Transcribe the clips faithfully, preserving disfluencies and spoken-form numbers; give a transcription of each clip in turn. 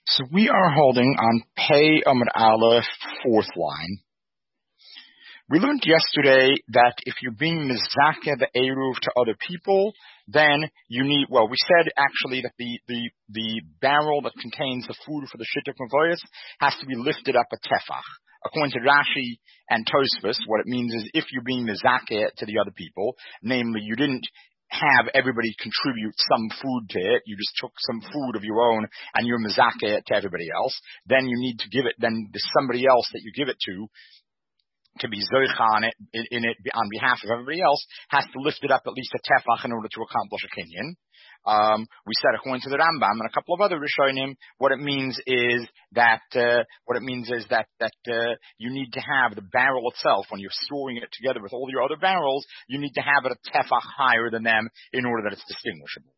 So we are holding on Pei Amud Aleph, fourth line. We learned yesterday that if you're being mizakeh the eruv to other people, then you need, well, we said actually that the, the, the barrel that contains the food for the shittuk mavoyas has to be lifted up a tefach. According to Rashi and Tosfos, what it means is if you're being mizakeh to the other people, namely you didn't have everybody contribute some food to it, you just took some food of your own and you're mizakeh it to everybody else, then you need to give it, then there's somebody else that you give it to, to be zoicha on it, in, in it on behalf of everybody else, has to lift it up at least a tefach in order to accomplish a kinyan. Um, we said according to the Rambam and a couple of other Rishonim, what it means is that uh, what it means is that that uh, you need to have the barrel itself when you're storing it together with all your other barrels. You need to have it a tefach higher than them in order that it's distinguishable.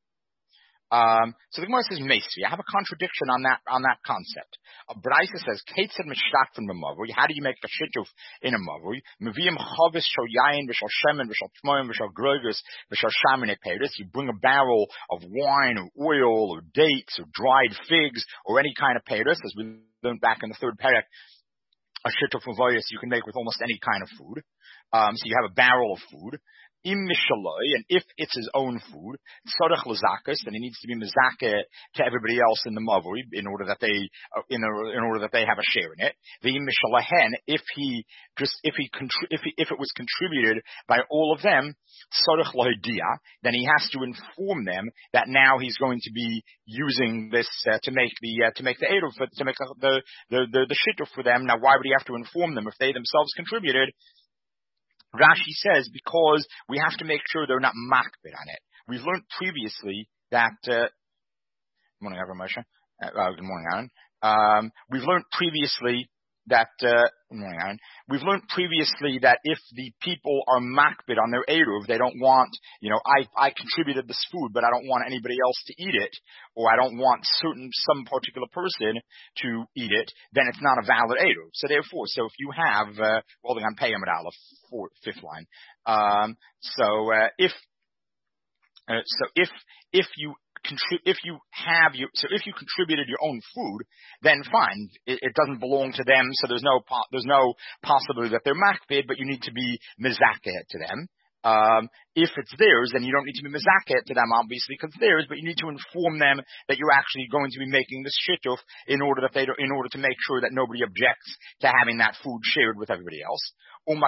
Um, so the Gemara says Mesri. I have a contradiction on that on that concept. A Braisa says Ketzad Mishtak from the Mavui. How do you make a shituf in a Mavui? Meviyim Chavis Shal Yain V'Shal Shemen V'Shal Tmoim V'Shal Grogus V'Shal Shamine Peiris. You bring a barrel of wine or oil or dates or dried figs or any kind of peiris, as we learned back in the third parak. A shituf mavoyas you can make with almost any kind of food. Um, so you have a barrel of food. Im mishaloi, and if it's his own food, tzarech lezakas, then he needs to be mezakeh to everybody else in the mavui in order that they uh, in, a, in order that they have a share in it. The im mishalahen, if he just if he contri- if he, if it was contributed by all of them, tzarech lohidia, then he has to inform them that now he's going to be using this uh, to make the uh, to make the eruv to make the the the, the, the shituf for them. Now, why would he have to inform them if they themselves contributed? Rashi says because we have to make sure they're not makbid on it. We've learned previously that. Uh, good morning, Avram Moshe. Uh, good morning, Aaron. Um, we've learned previously that. Uh, good morning, Aaron. We've learned previously that if the people are makbid on their eruv, they don't want, you know, I I contributed this food, but I don't want anybody else to eat it, or I don't want certain some particular person to eat it, then it's not a valid eruv. So therefore, so if you have uh, holding on Pei Amud Aleph, fourth, fifth line. Um, so uh, if uh, so if if you if you have you, so if you contributed your own food, then fine, it, it doesn't belong to them, so there's no po- there's no possibility that they're makbid, but you need to be mezakeh to them. Um, if it's theirs, then you don't need to be mezakeh to them, obviously, because it's theirs, but you need to inform them that you're actually going to be making this shituf in order that they, in order to make sure that nobody objects to having that food shared with everybody else. And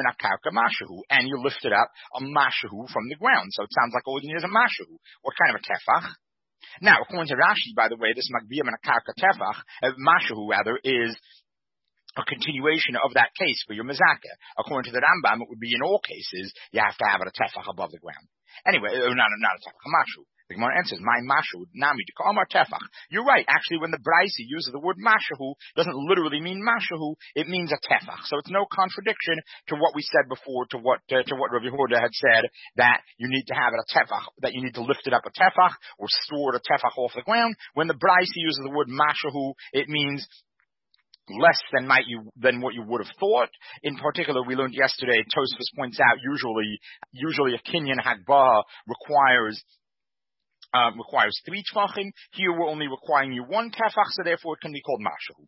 you lift it up a mashahu from the ground. So it sounds like all you need is a mashahu. What kind of a tefach? Now, according to Rashi, by the way, this magbiyam and a karka tefach, uh, mashahu rather, is a continuation of that case for your mezakeh. According to the Rambam, it would be in all cases, you have to have it a tefach above the ground. Anyway, uh, not, not a tefach, a mashu. The Gemara answers, my mashu, nami, dekamar tefach. You're right. Actually, when the Braisi uses the word mashahu, doesn't literally mean mashahu, it means a tefach. So it's no contradiction to what we said before, to what, uh, to what Rabbi Yehuda had said, that you need to have it a tefach, that you need to lift it up a tefach, or store it a tefach off the ground. When the Braisi uses the word mashahu, it means less than might you than what you would have thought. In particular, we learned yesterday, Tosfos points out, usually, usually a kinyan hagbah requires Uh, requires three tefachim. Here we're only requiring you one tefach, so therefore it can be called mashahu.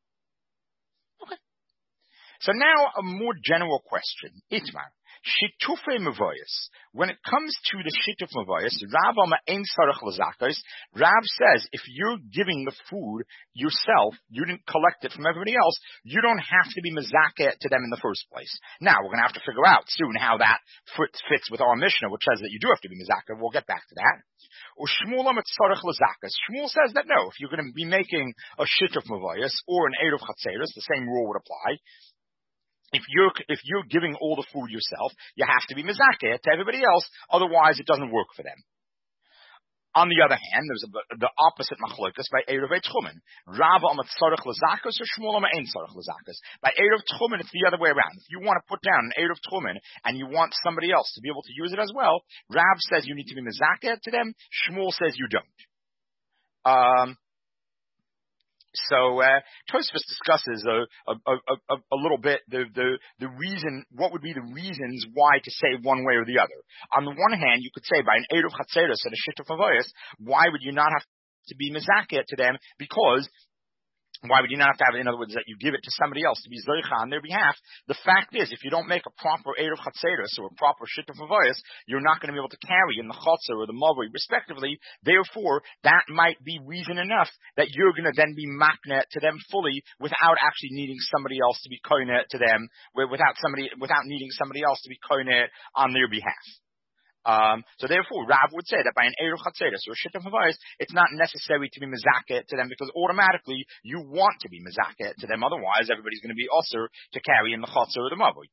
Okay. So now a more general question. Itmar. Shitufei mavoyas. When it comes to the shituf mavoyas, Rav Ama ein sarach lezakas. Rav says if you're giving the food yourself, you didn't collect it from everybody else, you don't have to be mezakeh to them in the first place. Now we're going to have to figure out soon how that fits with our Mishnah, which says that you do have to be mezakeh. We'll get back to that. Or Shmuel Amatzarach lezakas. Shmuel says that no, if you're going to be making a shituf mavoyas or an eruv chatzeros, the same rule would apply. If you're, if you're giving all the food yourself, you have to be mezakeh to everybody else, otherwise it doesn't work for them. On the other hand, there's a, the opposite machlokas by eruv tchumen. Rava amat tzarech lezakas or Shmuel amat ein tzarech lezakas. By eruv tchumen, it's the other way around. If you want to put down an eruv tchumen and you want somebody else to be able to use it as well, Rav says you need to be mezakeh to them. Shmuel says you don't. Um, So uh, Tosfos discusses a, a, a, a, a little bit the, the the reason, what would be the reasons why to say one way or the other. On the one hand, you could say by an eruv chatzeros and a shituf avoyas, why would you not have to be mezakeh to them because why would you not have to have it? In other words, that you give it to somebody else to be zoicha on their behalf. The fact is, if you don't make a proper eruv chatzeros or a proper shituf avoyas, you're not going to be able to carry in the chotzer or the mavoi, respectively. Therefore, that might be reason enough that you're going to then be maknet to them fully without actually needing somebody else to be koinet to them, without somebody, without needing somebody else to be koinet on their behalf. Um, so therefore, Rav would say that by an Eruv Chatzeros or a Shittim Havayis, it's not necessary to be Mezakeh to them because automatically you want to be Mezakeh to them. Otherwise, everybody's going to be Osir to carry in the Chotzer or the Mavui.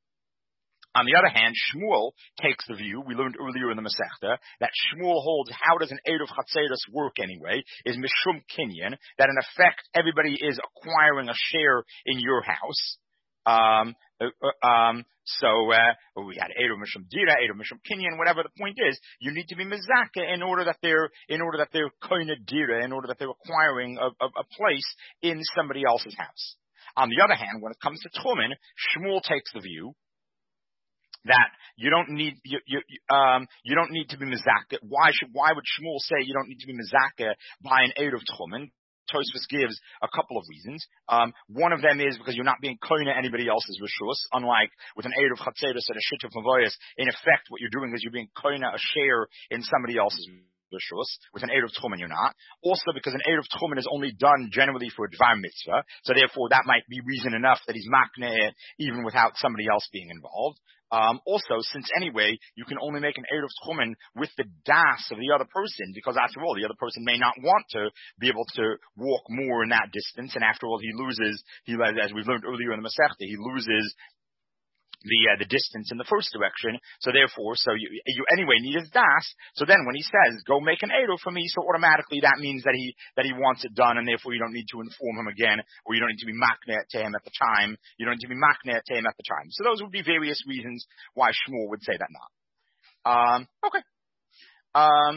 On the other hand, Shmuel takes the view, we learned earlier in the Masechta, that Shmuel holds how does an Eruv Chatzeros work anyway, is Mishum Kinyan, that in effect everybody is acquiring a share in your house. Um, uh, um, so, uh, we had Eruv Mishum Dira, Eruv Mishum Kinyan, whatever the point is, you need to be Mezakeh in order that they're, in order that they're Koine Dira, in order that they're acquiring a, a, a place in somebody else's house. On the other hand, when it comes to Tchumen, Shmuel takes the view that you don't need, you, you, um, you don't need to be Mezakeh. Why should, why would Shmuel say you don't need to be Mezakeh by an Eruv Tchumen? Tosfos gives a couple of reasons. Um, one of them is because you're not being koine anybody else's rishus. Unlike with an Eruv Chatzeros and a Shituf Mavoyas, in effect, what you're doing is you're being koine a share in somebody else's rishus. With an Eruv Tchumen, you're not. Also, because an Eruv Tchumen is only done generally for a Dvar Mitzvah, so therefore that might be reason enough that he's makne it even without somebody else being involved. Um, also, since anyway, you can only make an Eruv Tchumen with the das of the other person, because after all, the other person may not want to be able to walk more in that distance, and after all, he loses, he, as we've learned earlier in the Masechta, he loses the uh, the distance in the first direction. So therefore, so you you anyway need his das. So then when he says, go make an Eruv for me, so automatically that means that he that he wants it done, and therefore you don't need to inform him again, or you don't need to be maknet to him at the time. You don't need to be maknet to him at the time. So those would be various reasons why Shmuel would say that not. Um, okay. Um,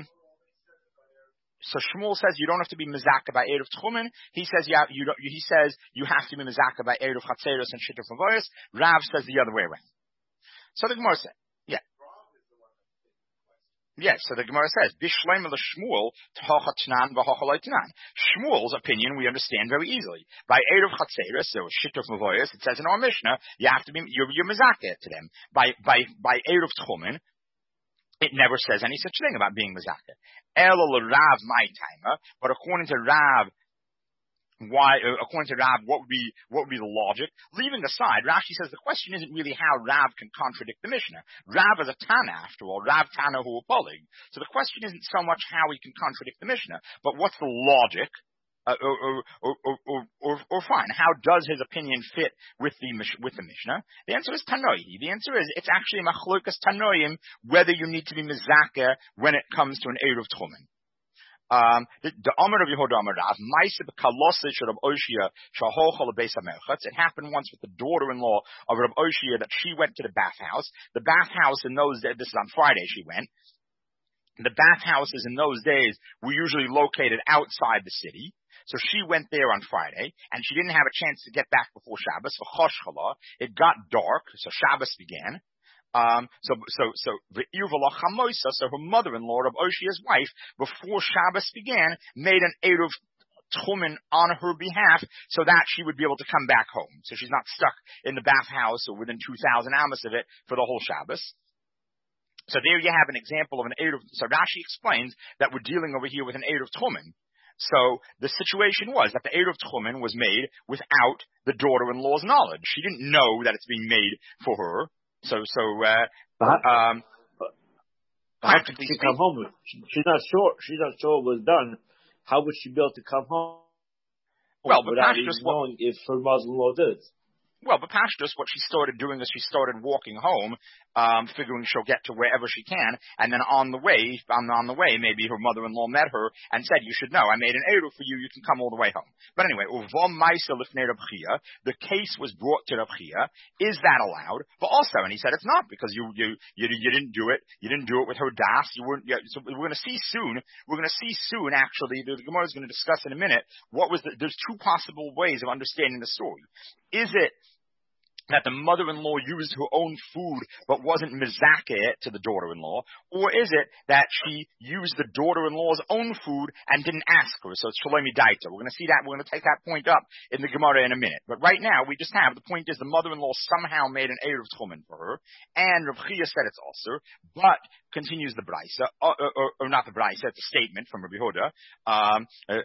So Shmuel says you don't have to be mezakeh by Eruv Tchumen. He says yeah, you don't, he says you have to be mezakeh by Eruv Chatzeros and Shituf Mavoyas. Rav says the other way around. So the Gemara says, yeah, yes. So the Gemara says Bishleim the Shmuel T'hachatnan v'Hachaloitnan. Shmuel's opinion we understand very easily. By Eruv Chatzeros or Shituf Mavoyas, it says in our Mishnah you have to be you're, you're mezakeh to them. By by by Eruv Tchumen, it never says any such thing about being mezakeh. Elo Rav my timer, but according to Rav, why? Uh, according to Rav, what would be what would be the logic? Leaving aside, Rashi says the question isn't really how Rav can contradict the Mishnah. Rav is a Tana, after all. Rav Tana hu polig. So the question isn't so much how he can contradict the Mishnah, but what's the logic? Uh, or, or, or, or, or, or fine, how does his opinion fit with the with the Mishnah? The answer is Tanoi. The answer is it's actually machlokas Tanoim whether you need to be mezakeh when it comes to an Eruv Tchumen. Um, the Amar of Yehuda Amar Rav, Ma'aseh b'kaloseh shel Rav Oshia shahochal beis hamerchatz. It happened once with the daughter-in-law of Rav Oshia that she went to the bathhouse. The bathhouse in those days, this is on Friday she went. The bathhouses in those days were usually located outside the city. So she went there on Friday, and she didn't have a chance to get back before Shabbos. For Choshchala, it got dark, so Shabbos began. Um, so, so, so, so her mother-in-law, of Oshia's wife, before Shabbos began, made an Eruv Tchumen on her behalf, so that she would be able to come back home. So she's not stuck in the bathhouse or within two thousand amos of it for the whole Shabbos. So there you have an example of an Eruv. So Rashi explains that we're dealing over here with an Eruv Tchumen. So the situation was that the Eruv Tchumen was made without the daughter-in-law's knowledge. She didn't know that it's being made for her. So, so, uh, but um, how could she come home? She's not sure. She's not sure it was done. How would she be able to come home? Well, but without even knowing if her mother-in-law did. Well, but Pashtus, what she started doing is she started walking home, um, figuring she'll get to wherever she can, and then on the way, on, on the way, maybe her mother-in-law met her and said, you should know, I made an Eruv for you, you can come all the way home. But anyway, Uvom Maisa Lifnei Reb Chia, the case was brought to Reb Chia. Is that allowed? But also, and he said it's not, because you, you, you, you didn't do it, you didn't do it with her das, you weren't, you, so we're gonna see soon, we're gonna see soon, actually, the, the Gemara is gonna discuss in a minute, what was the, there's two possible ways of understanding the story. Is it that the mother-in-law used her own food but wasn't mizakeh to the daughter-in-law? Or is it that she used the daughter-in-law's own food and didn't ask her? So it's shalom daita. We're going to see that. We're going to take that point up in the Gemara in a minute. But right now, we just have, the point is the mother-in-law somehow made an Eruv Tchumen for her, and Rav Chia said it's also, but continues the Braisa, or, or, or not the Braisa, it's a statement from Rabbi Huda. Um, uh,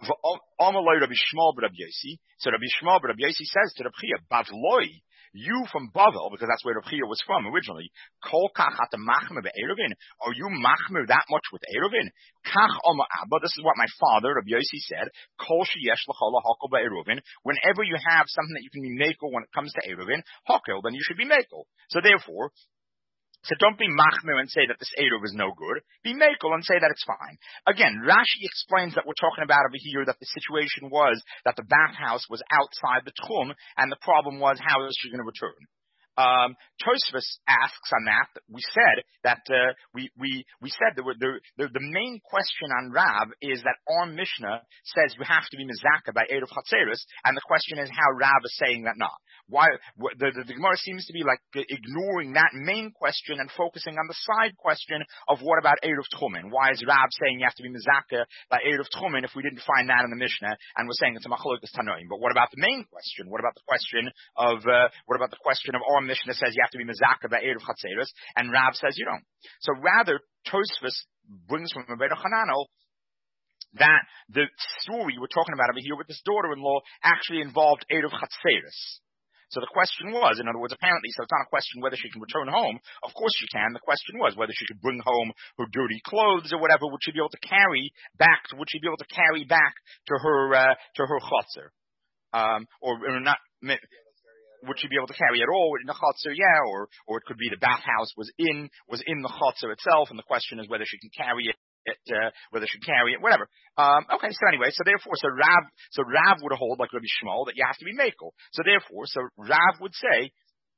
Amaloi Rabbi Shmuel Rabbi Yosi. So Rabbi Shmuel Rabbi Yosi says to Rabbi Chia, Bavloi, you from Bavel, because that's where Rav Chia was from originally, Kol kach ata machmer be'eruvin. Are you machmer that much with eruvin? Kach oma abba. This is what my father, Rabbi Yossi, said. Kol sheyesh l'chol ha'hakel be'eruvin. Whenever you have something that you can be makel when it comes to eruvin, hakel, then you should be makel. So therefore, so don't be machmir and say that this eruv is no good. Be makel and say that it's fine. Again, Rashi explains that we're talking about over here that the situation was that the bathhouse was outside the tchum, and the problem was how is she going to return? Um, Tosfos asks on that. We said that uh, we we we said that the, the the main question on Rav is that our Mishnah says you have to be mizaka by eruv chatzeros, and the question is how Rav is saying that not. Why the, the, the Gemara seems to be like ignoring that main question and focusing on the side question of what about eruv tchumen? Why is Rav saying you have to be mizaka by eruv tchumen if we didn't find that in the Mishnah and we're saying it's a machlokas tanoim? But what about the main question? What about the question of uh, what about the question of our Mishnah says you have to be mezaka by eruv chatzeros, and Rav says you don't. So rather, Tosfos brings from Rabbeinu Hananel that the story we're talking about over here with this daughter-in-law actually involved eruv chatzeros. So the question was, in other words, apparently, so it's not a question whether she can return home. Of course she can. The question was whether she could bring home her dirty clothes or whatever. Would she be able to carry back? Would she be able to carry back to her uh, to her chotzer, um, or, or not? Would she be able to carry it all in the chotzer? Yeah, or or it could be the bathhouse was in was in the chotzer itself, and the question is whether she can carry it. It, uh, whether she can carry it, whatever. Um, okay, so anyway, so therefore, so Rav, so Rav would hold like Rabbi Shmuel that you have to be makel. So therefore, so Rav would say,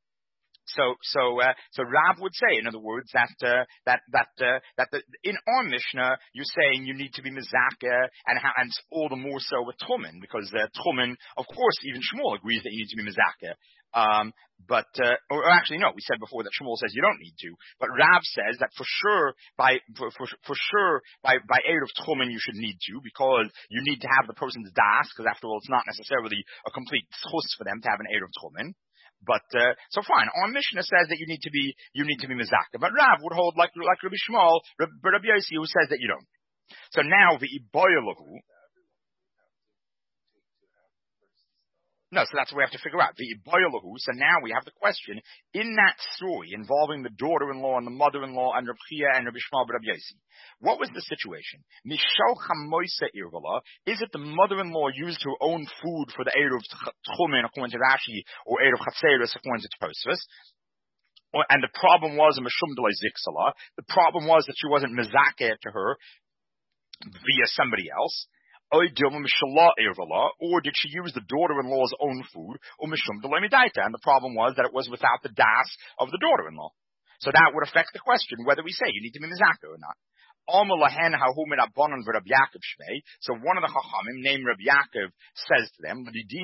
so so uh, so Rav would say, in other words, that uh, that that uh, that the, in our Mishnah you're saying you need to be mizaka, and how, and all the more so with Tchumen, because uh, Tchumen, of course, even Shmuel agrees that you need to be mizaka. Um, but, uh, or actually no, we said before that Shmuel says you don't need to, but Rav says that for sure, by, for, for, for sure, by, by eruv tchumen you should need to, because you need to have the person's das, because after all it's not necessarily a complete schus for them to have an eruv tchumen. But, uh, so fine, our Mishnah says that you need to be, you need to be mezaka, but Rav would hold like, like Rabbi Shmuel, Rabbi Yossi, who says that you don't. So now, the iboyalahu, no, so that's what we have to figure out. The Iboyalahu. So now we have the question, in that story involving the daughter-in-law and the mother-in-law and Rabbi Chia and Rabbi Shmuel Rabbi Yossi, what was the situation? Mishal chamoisa irvala. Is it the mother-in-law used her own food for the eruv tchumen according to Rashi, or eruv chatzeros according to Tosfos? And the problem was a mishum delay ziksalah. The problem was that she wasn't mezakeh to her via somebody else. Or did she use the daughter-in-law's own food, or mishum delemidaita? And the problem was that it was without the das of the daughter-in-law. So that would affect the question whether we say you need to be mizaka or not. So one of the chachamim named Rabbi Yaakov says to them,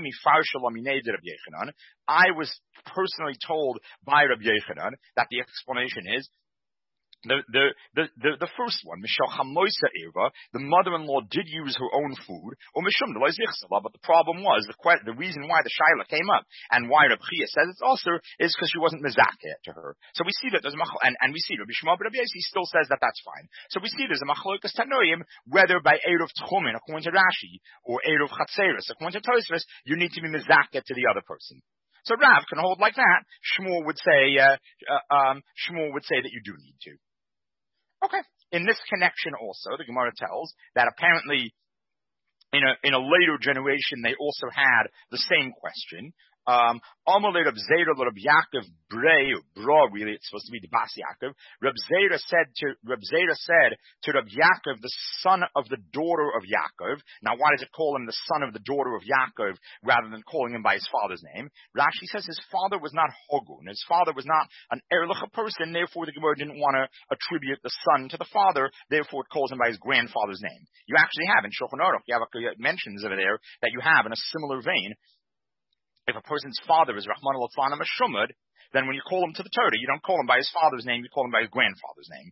I was personally told by Rabbi Yochanan that the explanation is The, the, the, the, the first one, Mishal Chamoisa Eva, the mother-in-law did use her own food, or Mishum Delay Zichsala, but the problem was, the, the reason why the Shaila came up, and why Rabbi Chia says it's also, is because she wasn't Mizakeh to her. So we see that there's a mach, and, and we see Rabbi Shmuel Rabbi Yossi still says that that's fine. So we see there's a Machlokas Tanoim, whether by eruv Tchumen, according to Rashi, or eruv Chatzeros, according to Tosfos, you need to be Mizakeh to the other person. So Rav can hold like that. Shmuel would say, uh, uh, um, Shmuel would say that you do need to. Okay. In this connection also, the Gemara tells that apparently in a, in a later generation they also had the same question. Um, Amalei Reb Zera Reb Yaakov Brei, Bra, really, it's supposed to be the Bas Yaakov. Reb Zera said to, Reb Zera said to Reb Yaakov, the son of the daughter of Yaakov. Now, why does it call him the son of the daughter of Yaakov rather than calling him by his father's name? Rashi says his father was not Hogun. His father was not an Erlich person, therefore the Gemara didn't want to attribute the son to the father, therefore it calls him by his grandfather's name. You actually have in Shulchan Aruch, you have a, it mentions over there that you have in a similar vein, if a person's father is Rahman al-Atlan Meshumad, then when you call him to the Torah, you don't call him by his father's name, you call him by his grandfather's name.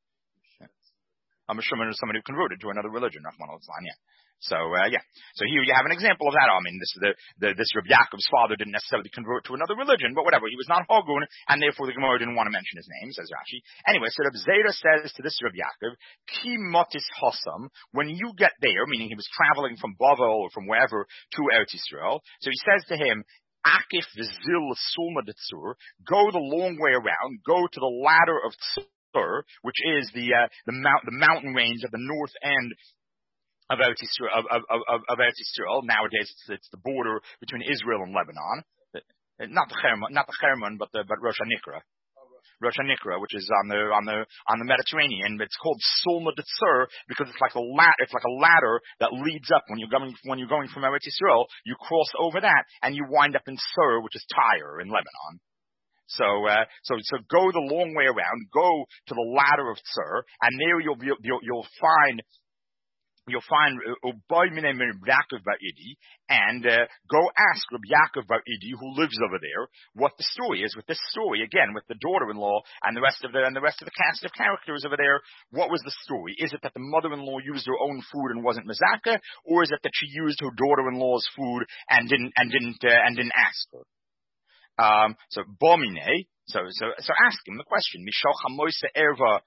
A Meshumad is somebody who converted to another religion, Rahman al-Atlan, yeah. So, uh, yeah. So here you have an example of that. I mean, this, the, the, this Rabbi Yaakov's father didn't necessarily convert to another religion, but whatever. He was not Hogun, and therefore the Gemara didn't want to mention his name, says Rashi. Anyway, so Rabbi Zera says to this Rabbi Yaakov, Ki motis hosam, when you get there, meaning he was traveling from Bavel or from wherever to Eretz Yisrael, so he says to him, Akif v'zil sulma d'tzur, go the long way around, go to the ladder of Tzur, which is the, uh, the, mount, the mountain range at the north end of Eretz Yisrael, of, of, of, of Eretz Yisrael. Nowadays, it's, it's the border between Israel and Lebanon. Not the Hermon, not the Hermon, but the, but Rosh HaNikra. Rosh HaNikra, which is on the, on the, on the Mediterranean. It's called Sulma d'Tzur because it's like a ladder, it's like a ladder that leads up when you're going, when you're going from Eretz Yisrael, you cross over that and you wind up in Sur, which is Tyre in Lebanon. So, uh, so, so go the long way around, go to the ladder of Tzur, and there you'll be, you'll, you'll find You'll find Ubay Minei Rabbi Yaakov Bar Idi, and uh, go ask Rabbi Yaakov Bar Idi, who lives over there, what the story is with this story. Again, with the daughter-in-law and the rest of the and the rest of the cast of characters over there. What was the story? Is it that the mother-in-law used her own food and wasn't mezaka, or is it that she used her daughter-in-law's food and didn't and didn't uh, and didn't ask her? Um, so Bomine, so so so ask him the question. Mishoch Hamoise Erva.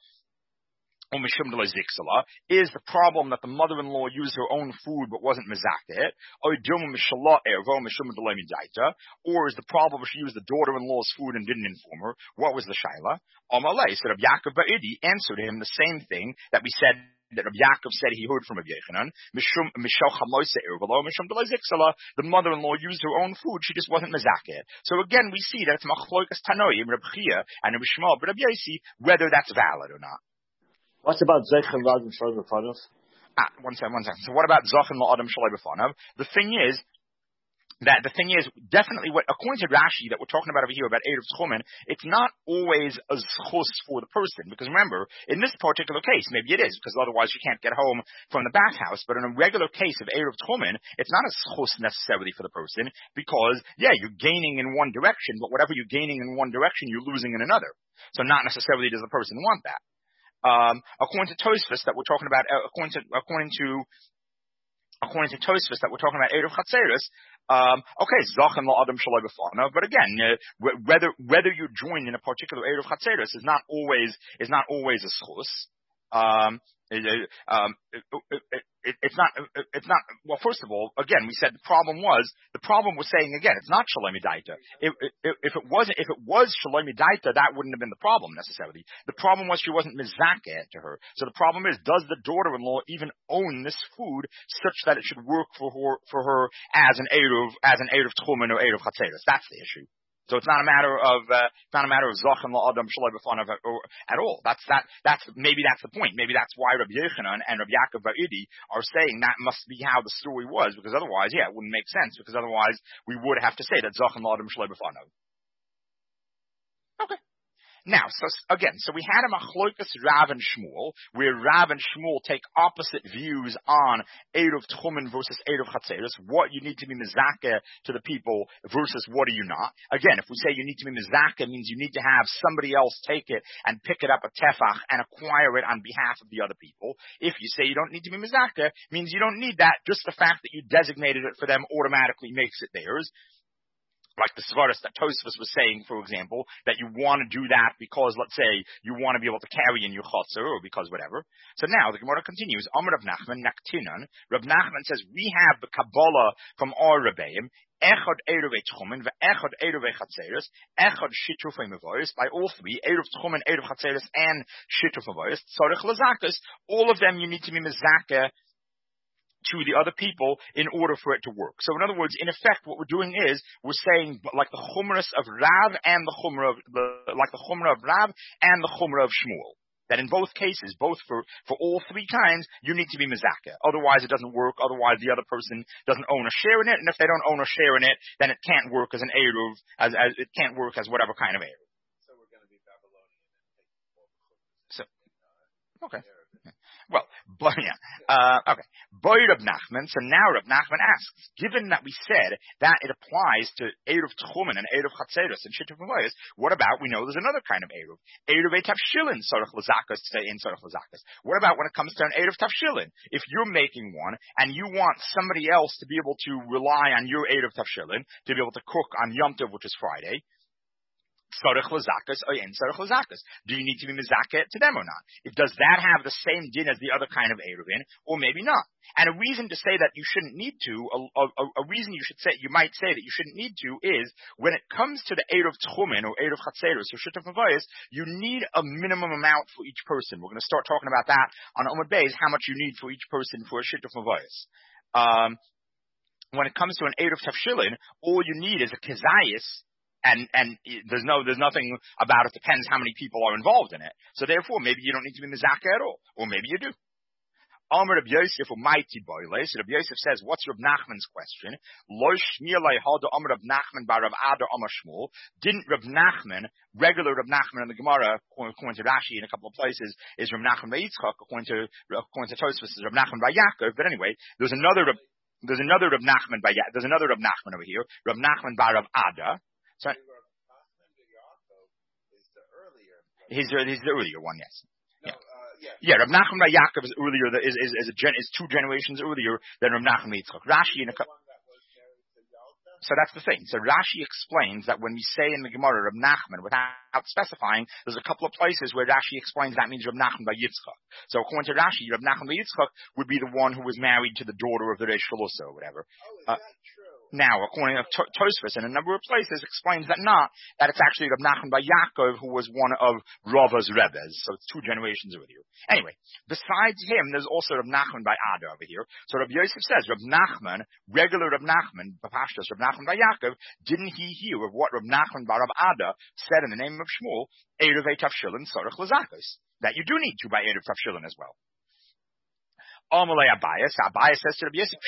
Is the problem that the mother-in-law used her own food but wasn't mezakeh? Or is the problem she used the daughter-in-law's food and didn't inform her? What was the shaila? Amalei, so Rabbi Yaakov Bar Idi answered him the same thing that we said that Rabbi Yaakov said he heard from Rabbi Yechanan. The mother-in-law used her own food; she just wasn't mezakeh. So again, we see that it's machlokas tanoim, Rabbi Chia and Rabbi Shmuel, but Rabbi Yosi, whether that's valid or not. What about Zeichem L'Adam Shalei B'Fanav? Ah, one second, one second. So what about Zachem L'Adam Shalei B'Fanav? The thing is, that the thing is, definitely what, according to Rashi that we're talking about over here, about Erev Tchumen, it's not always a zchus for the person. Because remember, in this particular case, maybe it is, because otherwise you can't get home from the bathhouse, but in a regular case of Erev Tchumen, it's not a zchus necessarily for the person, because, yeah, you're gaining in one direction, but whatever you're gaining in one direction, you're losing in another. So not necessarily does the person want that. Um, according to Tosfos that we're talking about, uh, according to, according to, according to Tosfos that we're talking about Erev Chatzeros, um, okay, Zachem L'Adam Shalei B'Fanav, but again, uh, whether, whether you join in a particular Erev Chatzeros is not always, is not always a schus. Um, it, um, it, it, it, it's not, it's not, well, first of all, again, we said the problem was, the problem was saying again, it's not Shalom Daita. If, if, if it wasn't, if it was Shalom Daita, that wouldn't have been the problem necessarily. The problem was she wasn't mizakeh to her. So the problem is, does the daughter-in-law even own this food such that it should work for her, for her as an Eruv, as an Eruv Tchumen or Eruv Chatzeros? That's the issue. So it's not a matter of uh, it's not a matter of Zachem L'Adam Shalei B'Fanav at all. That's that. That's maybe that's the point. Maybe that's why Rabbi Yechanan and Rabbi Yaakov Bar Idi are saying that must be how the story was, because otherwise, yeah, it wouldn't make sense. Because otherwise, we would have to say that Zachem L'Adam Shalei B'Fanav. Okay. Now, so again, so we had a machlokas Rav and Shmuel, where Rav and Shmuel take opposite views on Eruv Tchumen versus Eruv Chatzeros, what you need to be mezakeh to the people versus what are you not. Again, if we say you need to be mezakeh, means you need to have somebody else take it and pick it up at tefach and acquire it on behalf of the other people. If you say you don't need to be mezakeh, means you don't need that. Just the fact that you designated it for them automatically makes it theirs. Like the Svaras that Tosfos was saying, for example, that you want to do that because, let's say, you want to be able to carry in your chotzer, or because whatever. So now, the Gemara continues, Amar Rav Nachman, Naktinan, Rav Nachman says, we have the Kabbalah from our Rebbeim, Echad Eruv Tchumen, Ve'echad Eruv Chatzeros, Echad Shituf Mevoris, by all three, Eruv Tchumen, Eruv Chatzeros, and Shituf Mevoris, Tzarech Lazakas, all of them you need to be mezakeh to the other people in order for it to work. So in other words, in effect, what we're doing is we're saying like the chumras of Rav and the chumrah of the, like the chumrah of Rav and the chumrah of Shmuel. That in both cases, both for, for all three times, you need to be mezakeh. Otherwise, it doesn't work. Otherwise, the other person doesn't own a share in it. And if they don't own a share in it, then it can't work as an eruv, as, as it can't work as whatever kind of eruv. So we're going to be Babylonian and take more. So, okay. Well, but yeah, uh, okay. Boy Reb Nachman. So now Reb Nachman asks, given that we said that it applies to Eruv Tchumen and Eruv Chatzeros and Shituf Mavayos, what about, we know there's another kind of Eruv. Eruv Tavshilin, Sorach Lazakas, say in Sorach Lazakas. What about when it comes to an Eruv Tavshilin? If you're making one and you want somebody else to be able to rely on your Eruv Tavshilin, to be able to cook on Yom Tov, which is Friday, Sorach Lazakas or in Sorach Lazakas. Do you need to be Mizaket to them or not? If does that have the same din as the other kind of Eruvin, or maybe not? And a reason to say that you shouldn't need to, a, a, a reason you should say, you might say that you shouldn't need to is, when it comes to the Eruv Tchumen or Eruv Chatzeros or Shituf Mavayos, you need a minimum amount for each person. We're going to start talking about that on Omid Beis, how much you need for each person for a Shituf Mavayos. Um, when it comes to an Eruv Tavshilin, all you need is a Kezayis. And, and there's no, there's nothing about it, depends how many people are involved in it. So therefore, maybe you don't need to be mizaka at all. Or maybe you do. Amar Reb Yosef or Mighty Boile. So Reb Yosef says, what's Reb Nachman's question? Lo shmielei hada Amar Reb Nachman bar Reb Ada Amar Shmuel. Didn't Reb Nachman, regular Reb Nachman in the Gemara, according to Rashi in a couple of places, is Reb Nachman by Yitzchak, according to, according to Tosfos is Reb Nachman by Yaakov. But anyway, there's another Reb, there's another Reb Nachman by, there's another Reb Nachman over here, Reb Nachman bar Reb Ada. So, he's, he's the earlier one, yes. No, yeah. Uh, yeah. Yeah, Reb Nachman bar Yaakov is earlier, is, is, is, a gen, is two generations earlier than Reb Nachman bar Yitzchak. Rashi in a, so that's the thing. So Rashi explains that when we say in the Gemara Reb Nachman, without specifying, there's a couple of places where Rashi explains that means Reb Nachman bar Yitzchak. So according to Rashi, Reb Nachman bar Yitzchak would be the one who was married to the daughter of the Reish Shalusa or whatever. Oh, is uh, that true? Now, according to Tosfos, in a number of places, explains that not, that it's actually Reb Nachman bar Yaakov who was one of Rava's Rebbes. So it's two generations over here. Anyway, besides him, there's also Reb Nachman bar Ada over here. So Reb Yosef says, Reb Nachman, regular Reb Nachman, Bapashtas, Reb Nachman bar Yaakov, didn't he hear of what Reb Nachman bar Reb Ada said in the name of Shmuel, Erev Tavshilin Sorach Lazakos, that you do need to by Erev Tavshilin as well. Amalei Abayas, Abayas says to Reb Yosef,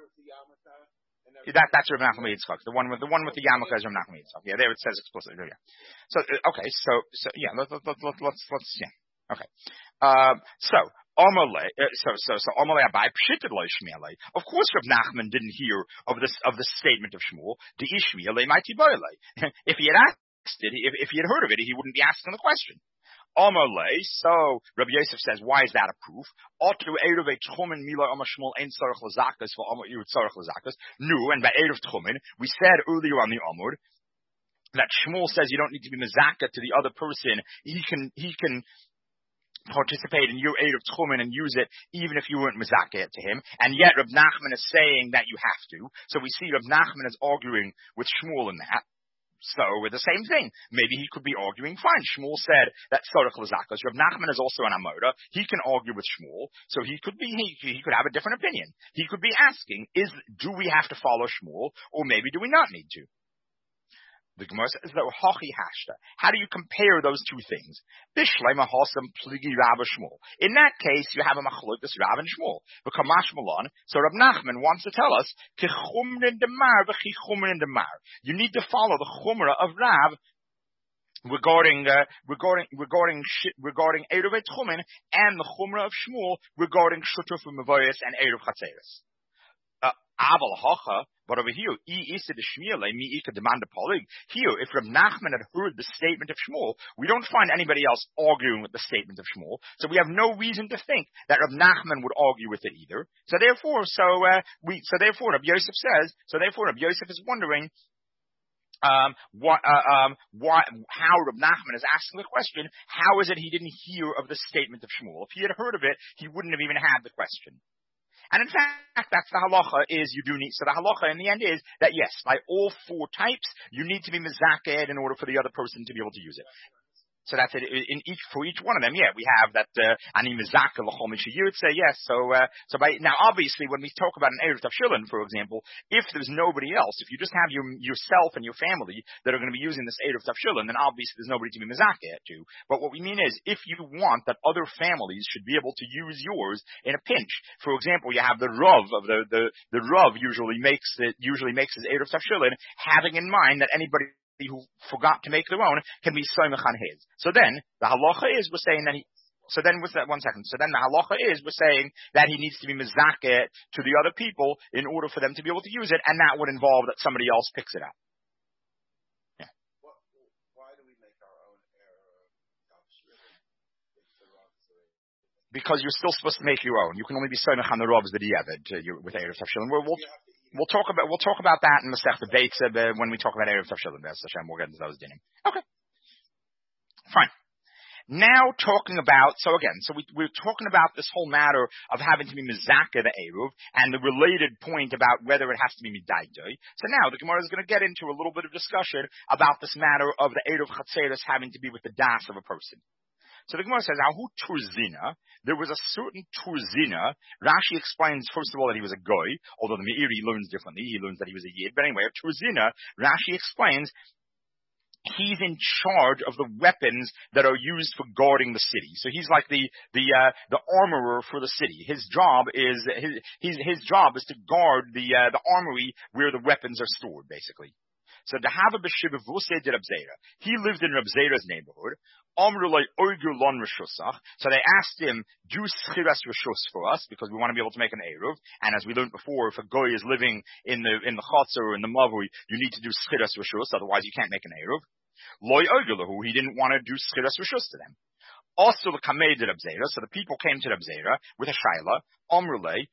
That, that's Reb Nachman bar Yitzchak. The one with the one with the yarmulke is Reb Nachman bar Yitzchak. Yeah, there it says explicitly. Yeah. So okay, so so yeah, let, let, let, let, let's let's yeah. Okay. Um, so Amalei, uh, so so so Amalei Abai pshited lo Shmuelei. Of course, Reb Nachman didn't hear of this of the statement of Shmuel. The Ishmielei mighty boilei. If he had asked it, if if he had heard of it, he wouldn't be asking the question. Amalei, so Rabbi Yosef says, why is that a proof? Otu Erev Tchumen Mila Amar Shmuel Ein Tzarech Lazakas for Amar Yud Tzarech Lazakas. No, and by Erev Tchumen, we said earlier on the Amud that Shmuel says you don't need to be mezaka to the other person. He can he can participate in your Erev Tchumen and use it even if you weren't mezaka to him. And yet Reb Nachman is saying that you have to. So we see Reb Nachman is arguing with Shmuel in that. So, with the same thing. Maybe he could be arguing, fine, Shmuel said that Sorach Lazakos. Reb Nachman is also an Amoda. He can argue with Shmuel. So he could be, he, he could have a different opinion. He could be asking, is, do we have to follow Shmuel, or maybe do we not need to? The Gemara says, Hochi Hashta. How do you compare those two things? Bishlema Hosam Pligi Rav Shmuel. In that case, you have a machlokes Rav and Shmuel. V'kamash Malon. So Reb Nachman wants to tell us, Kichumrin demar v'chichumrin demar. You need to follow the chumra of Rav regarding uh, regarding regarding regarding Erev Tchumen and the chumra of Shmuel regarding Shutuf Mavayos and Erev Chatzeros. Aval Hacha, but over here, E Issa de Shmuel, Mi Ika demand polig. Here, if Reb Nachman had heard the statement of Shmuel, we don't find anybody else arguing with the statement of Shmuel, so we have no reason to think that Reb Nachman would argue with it either. So therefore, so uh, we, so therefore, Reb Yosef says, so therefore, Reb Yosef is wondering. Um, what, uh, um, why, how Reb Nachman is asking the question, how is it he didn't hear of the statement of Shmuel? If he had heard of it, he wouldn't have even had the question. And in fact, that's the halacha is you do need, so the halacha in the end is that yes, by all four types, you need to be mizaked in order for the other person to be able to use it. So that's it. In each, for each one of them, yeah, we have that, ani mizaka l'chol mishiyutze, yes. So, uh, so by, now obviously when we talk about an Erev Tavshilin, for example, if there's nobody else, if you just have your, yourself and your family that are going to be using this Erev Tavshilin, then obviously there's nobody to be mizaka to. But what we mean is, if you want that other families should be able to use yours in a pinch, for example, you have the Rav of the, the, the Rav usually makes it, usually makes his Erev Tavshilin, having in mind that anybody who forgot to make their own can be soimach on his. So then, the halacha is, we're saying that he, so then what's that one second? So then the halacha is we're saying that he needs to be mizaket to the other people in order for them to be able to use it, and that would involve that somebody else picks it up. Yeah. What, why do we make our own error? Because you're still supposed to make your own. You can only be sonach on the robs that he evid with erev tafshilin. We'll, we'll we'll talk about we'll talk about that in Masechta Beitza when we talk about erev tafshilin. That's Hashem. We'll get into those dinim. Okay. Fine. Now talking about, so again, so we, we're talking about this whole matter of having to be mizaka the eruv and the related point about whether it has to be midaydoi. So now the Gemara is going to get into a little bit of discussion about this matter of the eruv chatzeres having to be with the das of a person. So the Gemara says, Ahu turzina, there was a certain turzina. Rashi explains, first of all, that he was a goy, although the Meiri learns differently. He learns that he was a yid. But anyway, a turzina, Rashi explains, he's in charge of the weapons that are used for guarding the city. So he's like the the uh, the armorer for the city. His job is his his, his job is to guard the uh, the armory where the weapons are stored, basically. So to have a b'shiva v'usei de Reb Zera, he lived in Reb Zera's neighborhood. Amrulay oigur lon reshusach. So they asked him, do schiras reshus for us because we want to be able to make an eruv. And as we learned before, if a goy is living in the in the chotzer or in the mavui, you need to do schiras reshus, otherwise you can't make an eruv. Loy oigur lahu, he didn't want to do schiras reshus to them. Also the kamei de Reb Zera, so the people came to Reb Zera with a shaila. Amrulay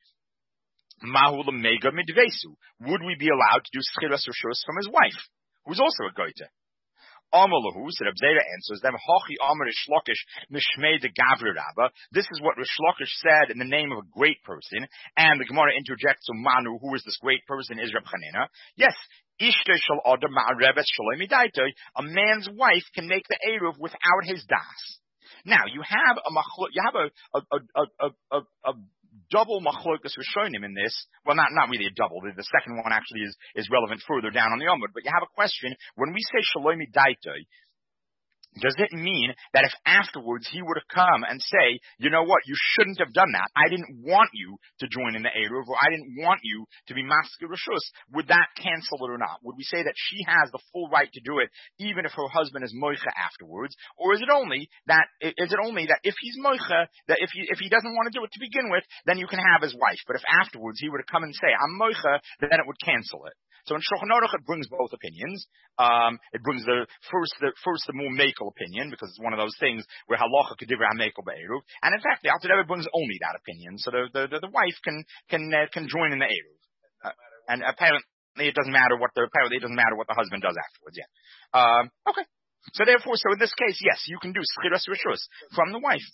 Mahul mega midvesu. Would we be allowed to do schiras reshus from his wife, who's also a goyte? Amalahu, so Reb Zera answers them, Hachi Amar Rish Lakish Mishmei de Gavri Rabba. This is what Rish Lakish said in the name of a great person, and the Gemara interjects, so Manu, who is this great person, is Reb Chanina. Yes, Ishte shal Adam Ma'areves Shalom Midaitoi, a man's wife can make the Eruv without his das. Now, you have a you have a, a, a, a, a, a double machlokas rishonim in this. Well, not not really a double. The, the second one actually is is relevant further down on the Amud. But you have a question when we say shalomi daitoi. Does it mean that if afterwards he were to come and say, you know what, you shouldn't have done that. I didn't want you to join in the Eruv, or I didn't want you to be Masker Rishus, would that cancel it or not? Would we say that she has the full right to do it even if her husband is Moicha afterwards? Or is it only that, is it only that if he's Moicha, that if he, if he doesn't want to do it to begin with, then you can have his wife. But if afterwards he were to come and say, I'm Moicha, then it would cancel it. So in Shulchan Aruch it brings both opinions. Um, it brings the first, the first the more makel opinion because it's one of those things where halacha kedivra hamekel be'eruv, and in fact the Alter Rebbe brings only that opinion. So the the, the, the wife can can uh, can join in the eruv, uh, and apparently it doesn't matter what the apparently it doesn't matter what the husband does afterwards. Yeah. Um, okay. So therefore, so in this case, yes, you can do schiras rishus from the wife.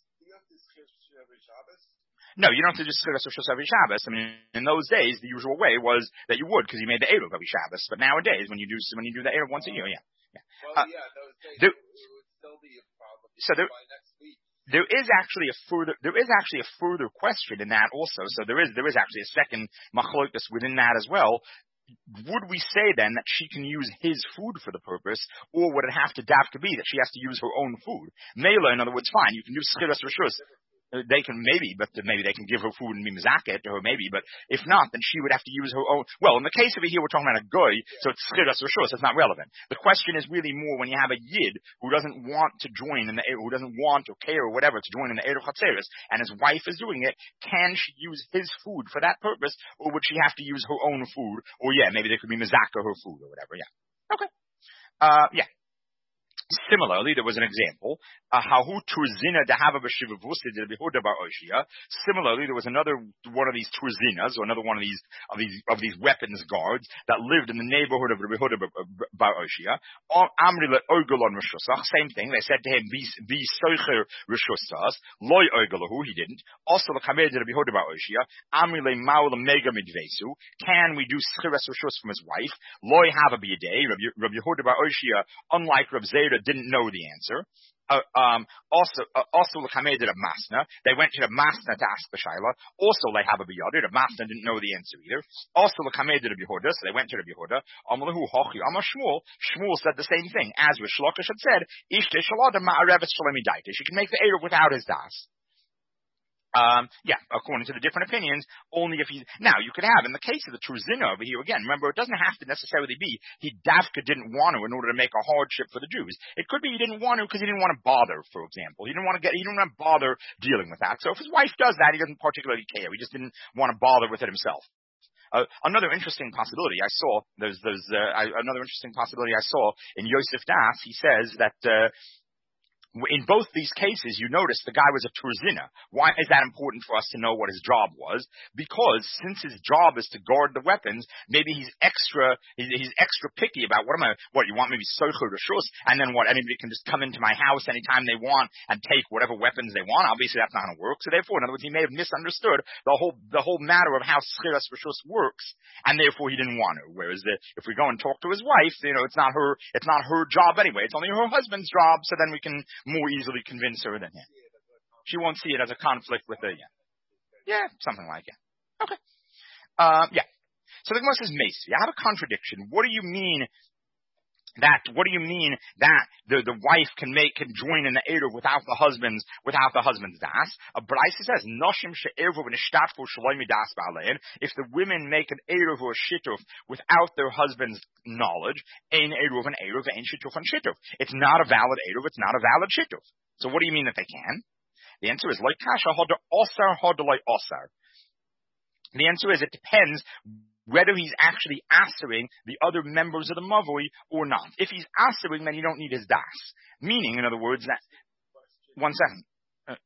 No, you don't have to just schiras rishus every Shabbos. I mean, in those days, the usual way was that you would, because you made the eruv every Shabbos. But nowadays, when you do when you do the eruv once a year, yeah, yeah. Well, uh, yeah, those days there, it would still be a problem. So there, by next week. there is actually a further there is actually a further question in that also. So there is there is actually a second machlokas within that as well. Would we say then that she can use his food for the purpose, or would it have to dafka be that she has to use her own food? Mela, in other words, fine, you can do schiras rishus. They can maybe, but maybe they can give her food and be mizaket to her maybe, but if not, then she would have to use her own. Well, in the case over here, we're talking about a goy, so it's schiras rishus, it's not relevant. The question is really more when you have a yid who doesn't want to join in the, who doesn't want or care or whatever to join in the eruv chatzeres, and his wife is doing it, can she use his food for that purpose, or would she have to use her own food? Or yeah, maybe they could be mizaka her food or whatever, yeah. Okay. Uh, yeah. Similarly, there was an example. Hahu turzina dehava b'shiva vusi de Behuda bar Oshia. Similarly, there was another one of these turzinas, or another one of these of these of these weapons guards that lived in the neighborhood of Behuda bar Oshia. Amri le oigolon rishusach. Same thing. They said to him, "Be be soicher rishusas." Loy oigolahu. He didn't. Also, the kamed de Behuda bar Oshia. Amri le maul mega midvesu. Can we do schiras rishus from his wife? Loy have a biyadei. Rabbi Yehuda bar Oshia, unlike Reb Zera, didn't know the answer. Uh, um, also, uh, also the Kameh did a Masna. They went to the Masna to ask the Shaila. Also, they have a Biyadi. The Masna didn't know the answer either. Also, the Kameh did a Behuda, so they went to the Behuda. Amalahu Hochi, Amar Shmuel. Shmuel said the same thing. As Rish Lakish had said, Ishte Shalada Ma'arevet Shalemi Daite. She can make the Eruv without his das. Um, yeah, according to the different opinions, only if he's, now you could have, in the case of the Truzina over here, again, remember, it doesn't have to necessarily be he Davka didn't want to in order to make a hardship for the Jews. It could be he didn't want to because he didn't want to bother, for example. He didn't want to get, he didn't want to bother dealing with that. So if his wife does that, he doesn't particularly care. He just didn't want to bother with it himself. Uh, another interesting possibility I saw, there's, there's, uh, I, another interesting possibility I saw in Yosef Das, he says that, uh, in both these cases, you notice the guy was a Turzina. Why is that important for us to know what his job was? Because since his job is to guard the weapons, maybe he's extra, he's, he's extra picky about what am I, what, you want maybe Soichur Rishus, and then what, anybody can just come into my house anytime they want and take whatever weapons they want. Obviously that's not going to work. So therefore, in other words, he may have misunderstood the whole, the whole matter of how Schiras Rishus works, and therefore he didn't want to. Whereas the, if we go and talk to his wife, you know, it's not her, it's not her job anyway. It's only her husband's job, so then we can more easily convince her than him. She won't see it as a conflict with the, yeah. Yeah, something like it. Okay. Uh, yeah. So the Gemara says, Mace, you have a contradiction. What do you mean that, what do you mean that the, the wife can make, can join in the Eruv without the husband's, without the husband's das? A Braisa says, Noshim she'eruv v'nishtafku shalomi das ba'alein. If the women make an Eruv or a Shituf without their husband's knowledge, ein Eruv and Eruv, ein Shituf and Shituf. It's not a valid Eruv, it's not a valid Shituf. So what do you mean that they can? The answer is, like kasha hodar osar hodar like osar. The answer is, it depends whether he's actually answering the other members of the Mavoi or not. If he's answering, then you don't need his das. Meaning, in other words, that, one second. Uh,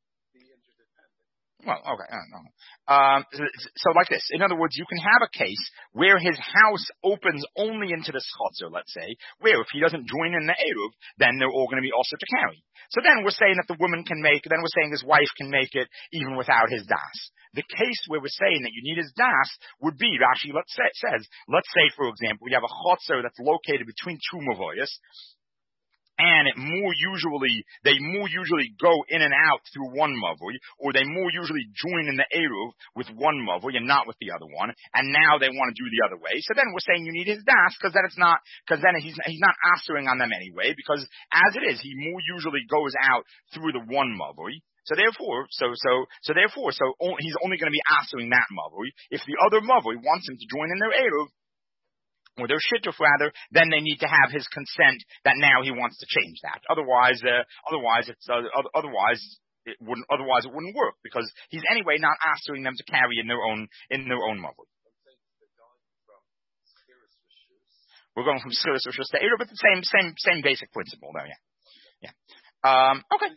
well, okay, uh, no. Um, so, so like this. In other words, you can have a case where his house opens only into the schotzer, let's say, where if he doesn't join in the Eruv, then they're all going to be also to carry. So then we're saying that the woman can make, then we're saying his wife can make it even without his das. The case where we're saying that you need his das would be, Rashi let's say, says, let's say, for example, we have a chotzer that's located between two mavoyas, and it more usually, they more usually go in and out through one mavoy, or they more usually join in the Eruv with one mavoy and not with the other one, and now they want to do the other way. So then we're saying you need his das, because then it's not, because then he's, he's not answering on them anyway, because as it is, he more usually goes out through the one mavoy. So therefore, so, so, so therefore, so only, he's only going to be answering that mavui. If the other mavui wants him to join in their Eruv, or their Shittuf rather, then they need to have his consent that now he wants to change that. Otherwise, uh, otherwise it's, uh, otherwise it wouldn't, otherwise it wouldn't work, because he's anyway not answering them to carry in their own, in their own mavui. We're going from Schiras Rishus to Eruv, but the same, same, same basic principle though, yeah. Yeah. Um, okay.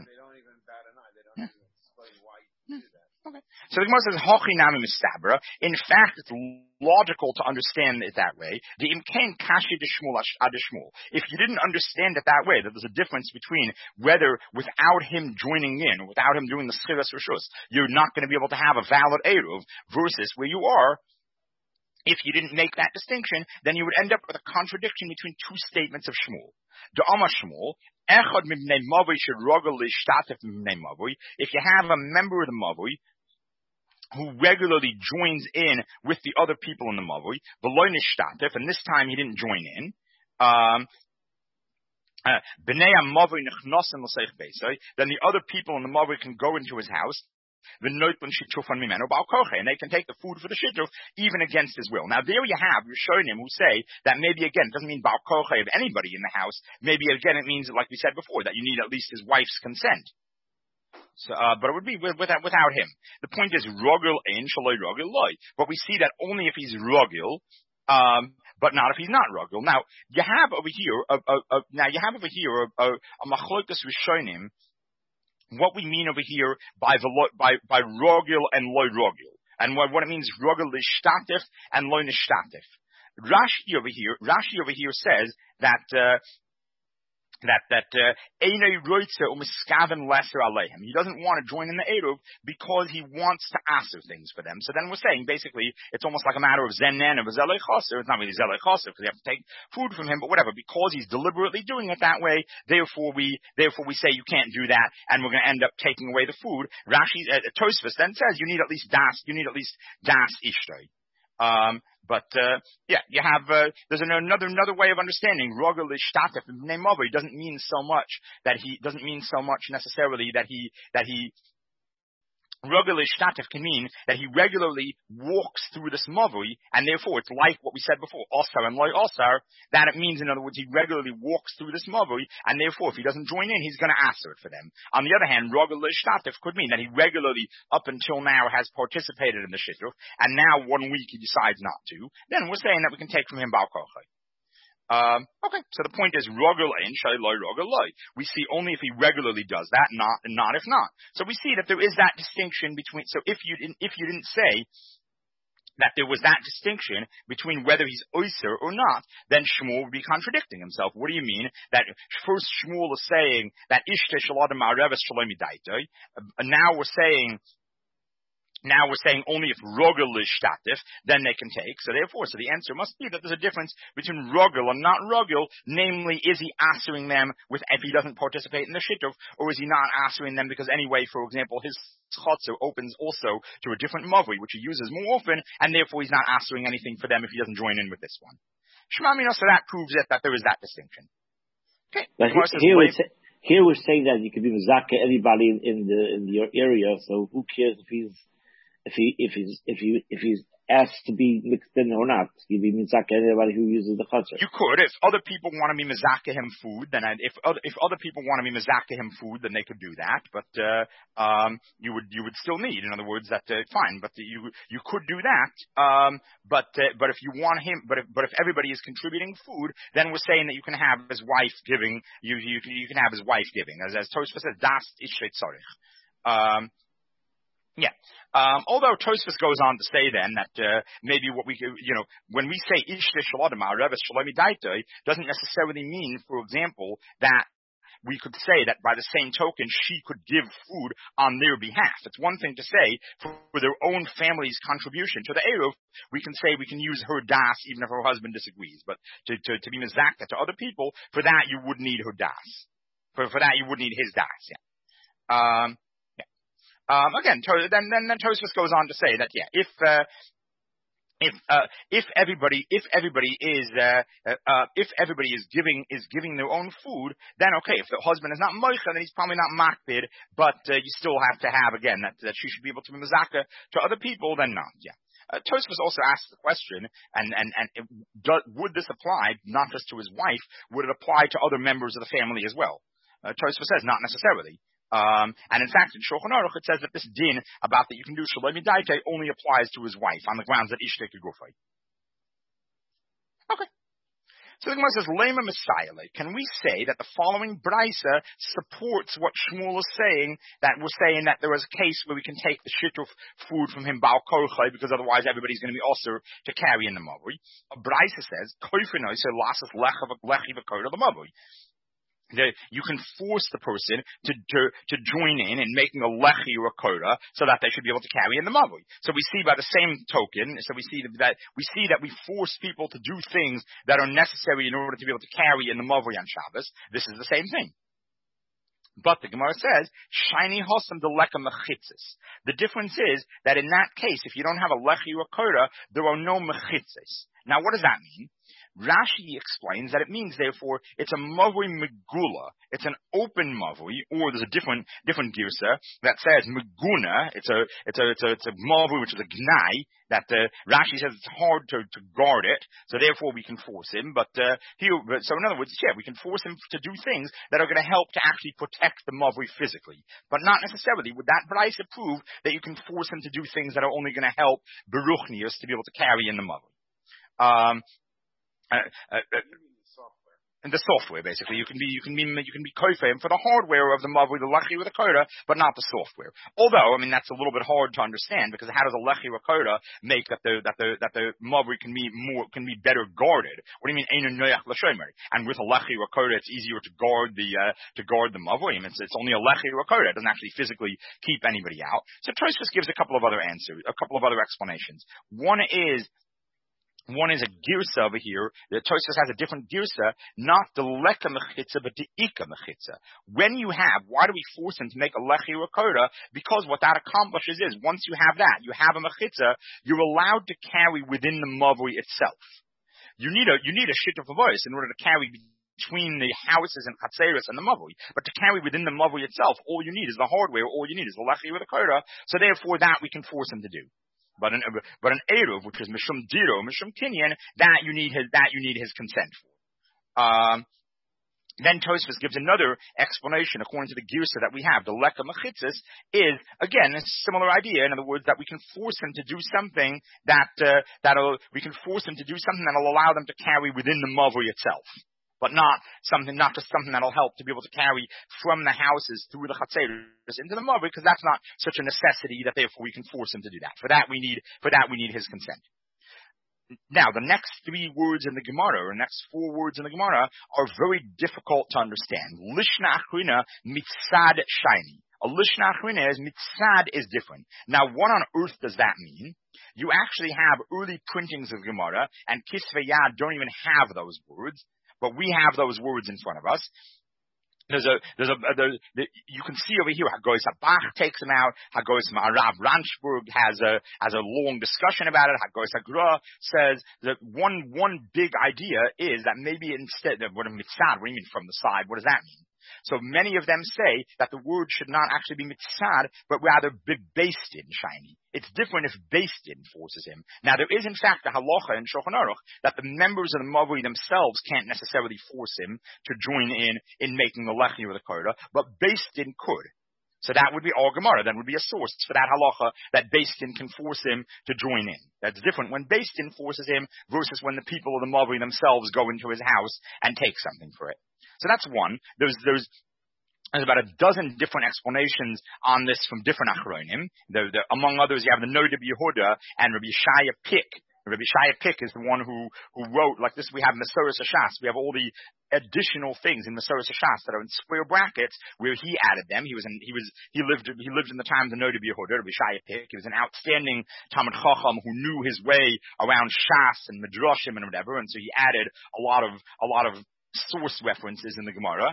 Okay. So the Gemara says, Hochi nami mistabra. In fact, it's logical to understand it that way. The imkain kashi deshmul adeshmul. If you didn't understand it that way, that there's a difference between whether without him joining in, or without him doing the Schiras Rishus, you're not going to be able to have a valid Eruv, versus where you are, if you didn't make that distinction, then you would end up with a contradiction between two statements of Shmuel. The Amar Shmuel, Echad mibnei mavui should rogel lishtatef mibnei mavui. If you have a member of the mavui who regularly joins in with the other people in the mavui, v'lo nishtatef, and this time he didn't join in, um, uh, b'nei mavui nechnosim l'seich beisai, then the other people in the mavui can go into his house, and they can take the food for the shituf even against his will. Now there you have Rishonim who say that maybe again it doesn't mean Baal Koche of anybody in the house. Maybe again it means, like we said before, that you need at least his wife's consent. So, uh, but it would be with, without, without him. The point is rogil ein shaloi rogil loy. But we see that only if he's rogil, um, but not if he's not rogil. Now you have over here, a, a, a, now you have over here a, a, a machlokas Rishonim. What we mean over here by the by by rogil and loy rogil, and what, what it means rogil lishtatif and loy nishtatif. Rashi over here, Rashi over here says that uh, that that einay roitze umiskaven lesser aleihem. He doesn't want to join in the Eruv because he wants to answer things for them. So then we're saying basically it's almost like a matter of zenen of a zelei chaser. It's not really zelei chaser because you have to take food from him, but whatever. Because he's deliberately doing it that way, therefore we therefore we say you can't do that, and we're going to end up taking away the food. Rashi uh, Tosfos then says you need at least das. You need at least das ishtay. Um, but uh, yeah, you have uh, there's an, another another way of understanding rogel ishtatef b'nei mavui doesn't mean so much that he doesn't mean so much necessarily that he that he Regular shtatif can mean that he regularly walks through this mavui, and therefore it's like what we said before, osar and loy osar, that it means, in other words, he regularly walks through this mavui, and therefore if he doesn't join in, he's going to answer it for them. On the other hand, regular shtatif could mean that he regularly, up until now, has participated in the shidduch, and now one week he decides not to. Then we're saying that we can take from him bal kochai. Um, okay, so the point is, rogel ein shayloi rogel loy. We see only if he regularly does that, not not if not. So we see that there is that distinction between. So if you didn't, if you didn't say that there was that distinction between whether he's oyser or not, then Shmuel would be contradicting himself. What do you mean? That first Shmuel is saying that ishte shaladim ma'areves shalomi daitoi. Now we're saying. Now we're saying only if rogel is shtatif, then they can take. So therefore, so the answer must be that there's a difference between rogel and not rogel. Namely, is he answering them with if he doesn't participate in the shidduch, or is he not answering them because anyway, for example, his chotzer opens also to a different mavui, which he uses more often, and therefore he's not answering anything for them if he doesn't join in with this one. Shema Mina, so that proves it that there is that distinction. Okay. But here, we're say, here we're saying that you can be mezaka anybody in, in the in your area. So who cares if he's If he if he's if he if he's asked to be mixed in or not, you be mizaka anybody who uses the chutzner. You could, if other people want to be mizaka him food, then I, if other if other people want to be mizaka him food, then they could do that. But uh, um, you would you would still need, in other words, that uh, fine. But the, you you could do that. Um, but uh, but if you want him, but if but if everybody is contributing food, then we're saying that you can have his wife giving. You you you can have his wife giving, as as Tosfos says, das ishet tzarich. Um. Yeah. Um, although Tosfos goes on to say then that uh, maybe what we, you know, when we say ishte shaladim ha'areves shalomi daitoi, doesn't necessarily mean, for example, that we could say that by the same token she could give food on their behalf. It's one thing to say for, for their own family's contribution to the eruv, we can say we can use her das even if her husband disagrees. But to to, to be mezakta to other people, for that you would need her das. For for that you would need his das. Yeah. Um. Um, again, to, then, then, then Tosfos goes on to say that, yeah, if, uh, if, uh, if everybody, if everybody is, uh, uh, if everybody is giving, is giving their own food, then okay, if the husband is not moicha, then he's probably not makbid, but, uh, you still have to have, again, that, that she should be able to be mezaka to other people, then not, yeah. Uh, Tosfos also asks the question, and, and, and it, do, would this apply not just to his wife, would it apply to other members of the family as well? Uh, Tosfos says not necessarily. Um, and in fact, in Shulchan Aruch it says that this din about that you can do shalom daite only applies to his wife on the grounds that ishte kegufay. Okay. So the Gemara says, Lema Messiah, can we say that the following brisa supports what Shmuel is saying, that we're saying that there is a case where we can take the shituf food from him bal korchay, because otherwise everybody's going to be osur to carry in the mavui. A brisa says, koifenoi se lasas lechav lechi v'koda the mavui. The, you can force the person to, to to join in in making a lechi or a koda so that they should be able to carry in the mavui. So we see by the same token, so we see that we see that we force people to do things that are necessary in order to be able to carry in the mavui on Shabbos. This is the same thing. But the Gemara says, shiny hosam de leka mechitzis. The difference is that in that case, if you don't have a lechi or a koda, there are no mechitzis. Now what does that mean? Rashi explains that it means, therefore, it's a mavui megula. It's an open mavui, or there's a different different girsa that says meguna. It's a it's a it's a it's a mavui which is a gnai that uh, Rashi says it's hard to, to guard it, so therefore we can force him. But uh, he, so in other words, yeah, we can force him to do things that are going to help to actually protect the mavui physically, but not necessarily. Would that brisa prove that you can force him to do things that are only going to help beruchnius to be able to carry in the mavui? Um. Uh, uh, uh, and the software, basically, you can be you can be you can be kofim for the hardware of the mavui, the lechi with the koda, but not the software. Although, I mean, that's a little bit hard to understand, because how does a lechi or koda make that the that the that the mavui can be more can be better guarded? What do you mean einu noyach l'shomer? And with a lechi or koda, it's easier to guard the uh, to guard the mavui. It's it's only a lechi or koda. It doesn't actually physically keep anybody out. So Tosfos gives a couple of other answers, a couple of other explanations. One is. One is a girsa over here. The Tosfos has a different girsa, not the leka mechitza, but the ika mechitza. When you have, why do we force him to make a lechi or a koda? Because what that accomplishes is, once you have that, you have a mechitza, you're allowed to carry within the mavui itself. You need a you need a shit of a voice in order to carry between the houses and Chatzeris and the Mavui. But to carry within the Mavui itself, all you need is the hardware, all you need is the Lechi with the Korah. So therefore that we can force him to do. But an, but an Eruv, which is Mishum Diro, Mishum Kinyan, that you need his, that you need his consent for. Um, Then Tosfos gives another explanation according to the Girsa that we have. The Leka Mechitzis is, again, a similar idea. In other words, that we can force him to do something that, uh, that'll, we can force him to do something that'll allow them to carry within the Mavui itself. But not something, not just something that'll help to be able to carry from the houses through the Chatzeros into the Mavui, because that's not such a necessity that therefore we can force him to do that. For that we need, for that we need his consent. Now, the next three words in the Gemara, or next four words in the Gemara, are very difficult to understand. Lishna Achrina mitzad shiny. A Lishna Achrina is mitzad is different. Now, what on earth does that mean? You actually have early printings of Gemara, and Kisvei Yad don't even have those words, but we have those words in front of us. There's a, there's a, there's, you can see over here, Hagois Bach takes him out, Hagois Ma'arav Ranchburg has a, has a long discussion about it, Hagois Agra says that one, one big idea is that maybe instead of what a mitzad, what do you mean from the side, what does that mean? So many of them say that the word should not actually be mitzad, but rather be based in shiny. It's different if based in forces him. Now there is in fact a halacha in Shulchan Aruch that the members of the Mavui themselves can't necessarily force him to join in in making the lechi or the korah, but based in could. So that would be all Gemara. That would be a source for that halacha that based in can force him to join in. That's different when based in forces him versus when the people of the Mavui themselves go into his house and take something for it. So that's one. There's, there's, there's about a dozen different explanations on this from different Achronim. The, the, among others, you have the Noda B'Yehuda and Rabbi Shaya Pick. Rabbi Shaya Pick is the one who, who wrote, like this, we have Masoros Hashas. We have all the additional things in Masoros Hashas that are in square brackets where he added them. He was in, he was, he lived, he lived in the time of the Noda B'Yehuda, Rabbi Shaya Pick. He was an outstanding Talmud Chacham who knew his way around Shas and Midrashim and whatever, and so he added a lot of, a lot of source references in the Gemara.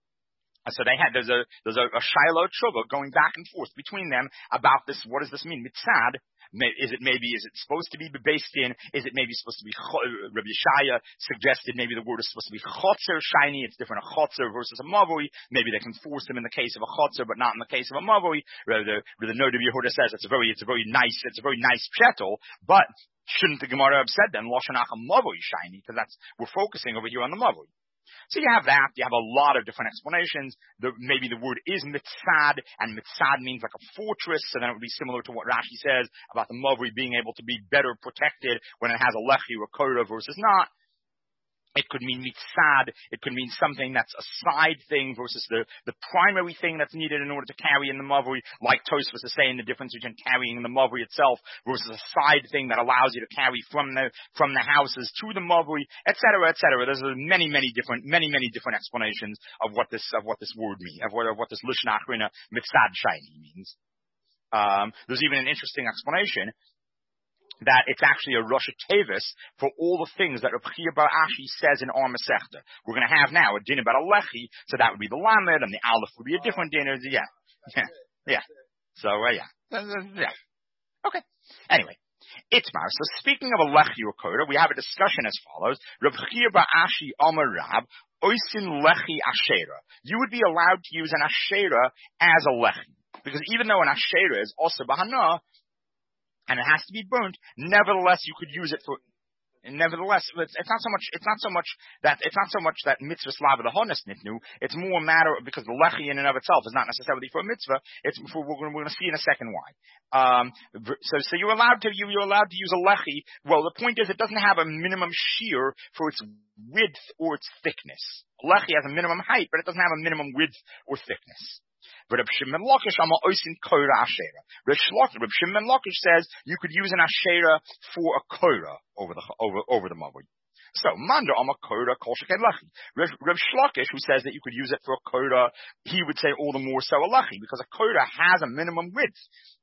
So they had, there's a, there's a, a Shiloh Tshuva going back and forth between them about this, what does this mean? Mitzad, is it maybe, is it supposed to be based in, is it maybe supposed to be, Rabbi Yeshaya suggested maybe the word is supposed to be chotzer, shiny, it's different, a chotzer versus a mavui, maybe they can force them in the case of a chotzer, but not in the case of a mavui. The, the Noda B'Yehuda says it's a very, it's a very nice, it's a very nice pshetel, but shouldn't the Gemara have said then, Lashon Ha'cha mavui shiny, because that's, we're focusing over here on the mavui. So you have that. You have a lot of different explanations. The, maybe the word is mitzad, and mitzad means like a fortress, so then it would be similar to what Rashi says about the Mavri being able to be better protected when it has a lechi or korah versus not. It could mean mitzad. It could mean something that's a side thing versus the, the primary thing that's needed in order to carry in the mavui, like Tosfos is saying the difference between carrying the mavui itself versus a side thing that allows you to carry from the from the houses to the mavui, et cetera, et cetera. There's many, many different, many, many different explanations of what this of what this word means, of what, of what this lishna achrina mitzad shiny means. Um, there's even an interesting explanation that it's actually a Rosh Tevis for all the things that Reb Chia Bar Ashi says in our Masechta. We're going to have now a din about a lechi, so that would be the lamed, and the aleph would be a different din. Yeah, yeah, yeah. So uh, yeah, yeah. Okay. Anyway, Itmar. So speaking of a lechi or korah, we have a discussion as follows: Reb Chia Bar Ashi Amar Rab Oisin lechi ashera. You would be allowed to use an ashera as a lechi, because even though an ashera is also bahana, and it has to be burnt, nevertheless you could use it for, nevertheless, it's, it's not so much, it's not so much that, it's not so much that mitzvah slava the honest nitnu, it's more a matter of, because the lechi in and of itself is not necessarily for a mitzvah, it's for, we're going we're to see in a second why. Um, so, so you're allowed to, you, you're allowed to use a lechi. Well, the point is it doesn't have a minimum shear for its width or its thickness. A lechi has a minimum height, but it doesn't have a minimum width or thickness. But Reb Shimon Lakish ama oisin korah ashera. Reb Shimon Lakish says you could use an ashera for a korah over the over over the mavui. So manda ama korah kol sheken lechi. Reb Shlokish, who says that you could use it for a korah, he would say all the more so a lechi, because a korah has a minimum width.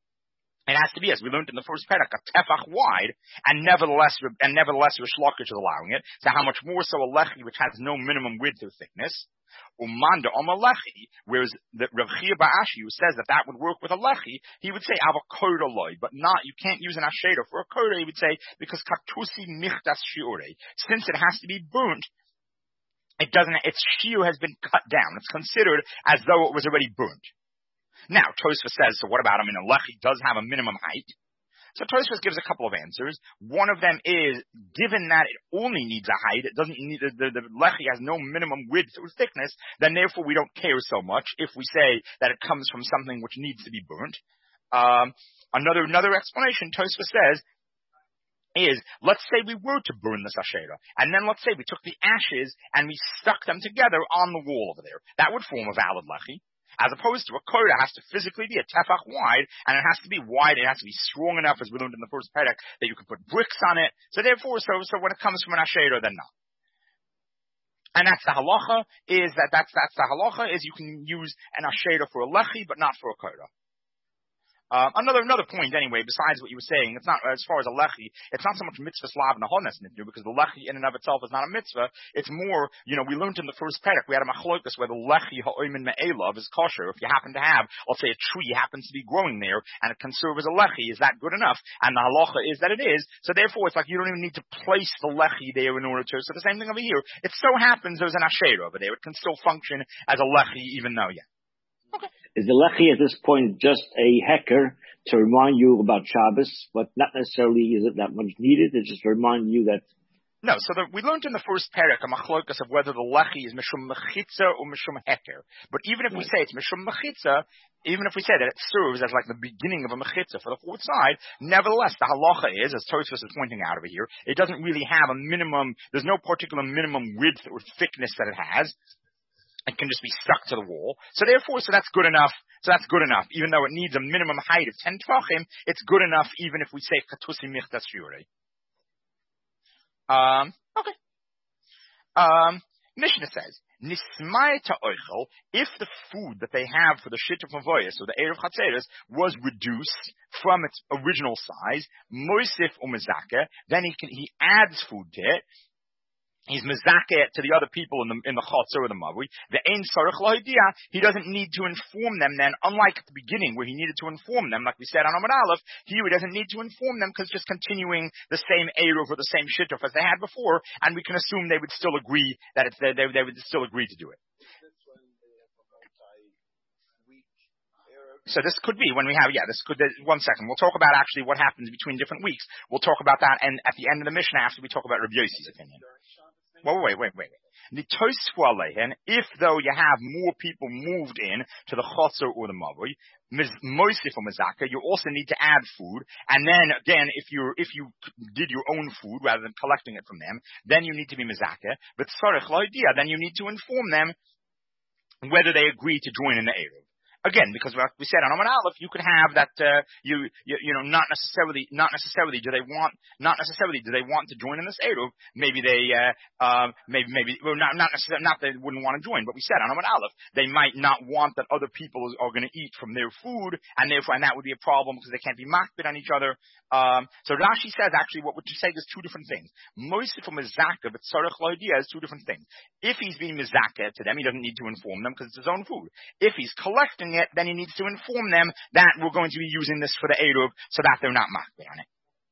It has to be, as we learned in the first parak, a tefach wide, and nevertheless, and nevertheless, Reb Shlokish is allowing it. So how much more so a lechi, which has no minimum width or thickness? Umanda Omalechi, whereas the Rav Chia Bar Ashi, who says that that would work with a lechi, he would say ava korah loy, but not, you can't use an ashera for a korah, he would say, because kaktusi michtas shiure, since it has to be burnt, it doesn't, its shiur has been cut down. It's considered as though it was already burnt. Now, Tosfos says, so what about, I mean, a lechi does have a minimum height. So Tosfos gives a couple of answers. One of them is, given that it only needs a height, it doesn't need, the, the, the lechi has no minimum width or thickness, then therefore we don't care so much if we say that it comes from something which needs to be burnt. Um, another, another explanation Tosfos says is, let's say we were to burn this Asherah, and then let's say we took the ashes and we stuck them together on the wall over there. That would form a valid lechi. As opposed to a kodah has to physically be a tefach wide, and it has to be wide, it has to be strong enough, as we learned in the first perek, that you can put bricks on it. So therefore, so, so when it comes from an asherah, then not. And that's the halacha, is that, that's, that's the halacha, is you can use an asherah for a lechi, but not for a kodah. Uh, another another point anyway, besides what you were saying, it's not, as far as a lechi, it's not so much mitzvah slav and hones nitnu, because the lechi in and of itself is not a mitzvah. It's more, you know, we learned in the first perek, we had a machlokas where the lechi ha'oimin me'elav is kosher. If you happen to have, let's say a tree happens to be growing there, and it can serve as a lechi, is that good enough? And the halacha is that it is, so therefore it's like you don't even need to place the lechi there in order to, so the same thing over here. It so happens there's an asherah over there. It can still function as a lechi even though, yeah. Okay. Is the lechi at this point just a hecker to remind you about Shabbos, but not necessarily is it that much needed? It's just to remind you that. No, so the, we learned in the first perek a machlokas of whether the lechi is mishum mechitza or mishum heker. But even if we say it's mishum mechitza, even if we say that it serves as like the beginning of a mechitza for the fourth side, nevertheless the halacha is, as Tosfos is pointing out over here, it doesn't really have a minimum. There's no particular minimum width or thickness that it has. It can just be stuck to the wall. So therefore, so that's good enough. So that's good enough. Even though it needs a minimum height of ten tvachim, it's good enough even if we say katusi michtas shiurei. Um, okay. Um, Mishnah says, Nismai ta'oichel, if the food that they have for the shit of mavoyas, or the erev chatzeres, was reduced from its original size, moisif or mezakeh, then he can, he adds food to it. He's mezakeh to the other people in the in the chotzer or the mavui. The ein sarich lohidia. He doesn't need to inform them. Then, unlike at the beginning where he needed to inform them, like we said on Amud Aleph, here he doesn't need to inform them because just continuing the same eruv or the same shituf as they had before, and we can assume they would still agree that it's they they, they would still agree to do it. So this could be when we have, yeah, this could, one second, we'll talk about actually what happens between different weeks. We'll talk about that and at the end of the Mishnah after we talk about Rabbi Yossi's opinion. Well, wait, wait, wait, wait. The Tosfos, and if though you have more people moved in to the chotzer or the mavui, moisif or mezakeh, you also need to add food. And then again, if you if you did your own food rather than collecting it from them, then you need to be mezakeh. But sarich loidia, then you need to inform them whether they agree to join in the eruv. Again, because like we said on Amud Aleph, you could have that, uh, you, you, you know, not necessarily, not necessarily do they want, not necessarily do they want to join in this eruv. Maybe they, uh, um, maybe, maybe, well, not, not necessarily, not that they wouldn't want to join, but we said on Amud Aleph, they might not want that other people are going to eat from their food, and therefore, and that would be a problem because they can't be makbid on each other. Um, so Rashi says actually, what would you say? There's two different things. Moisif or mezakeh, but sarich loidia is two different things. If he's being mezakeh to them, he doesn't need to inform them because it's his own food. If he's collecting it, then he needs to inform them that we're going to be using this for the eruv so that they're not makbid on it.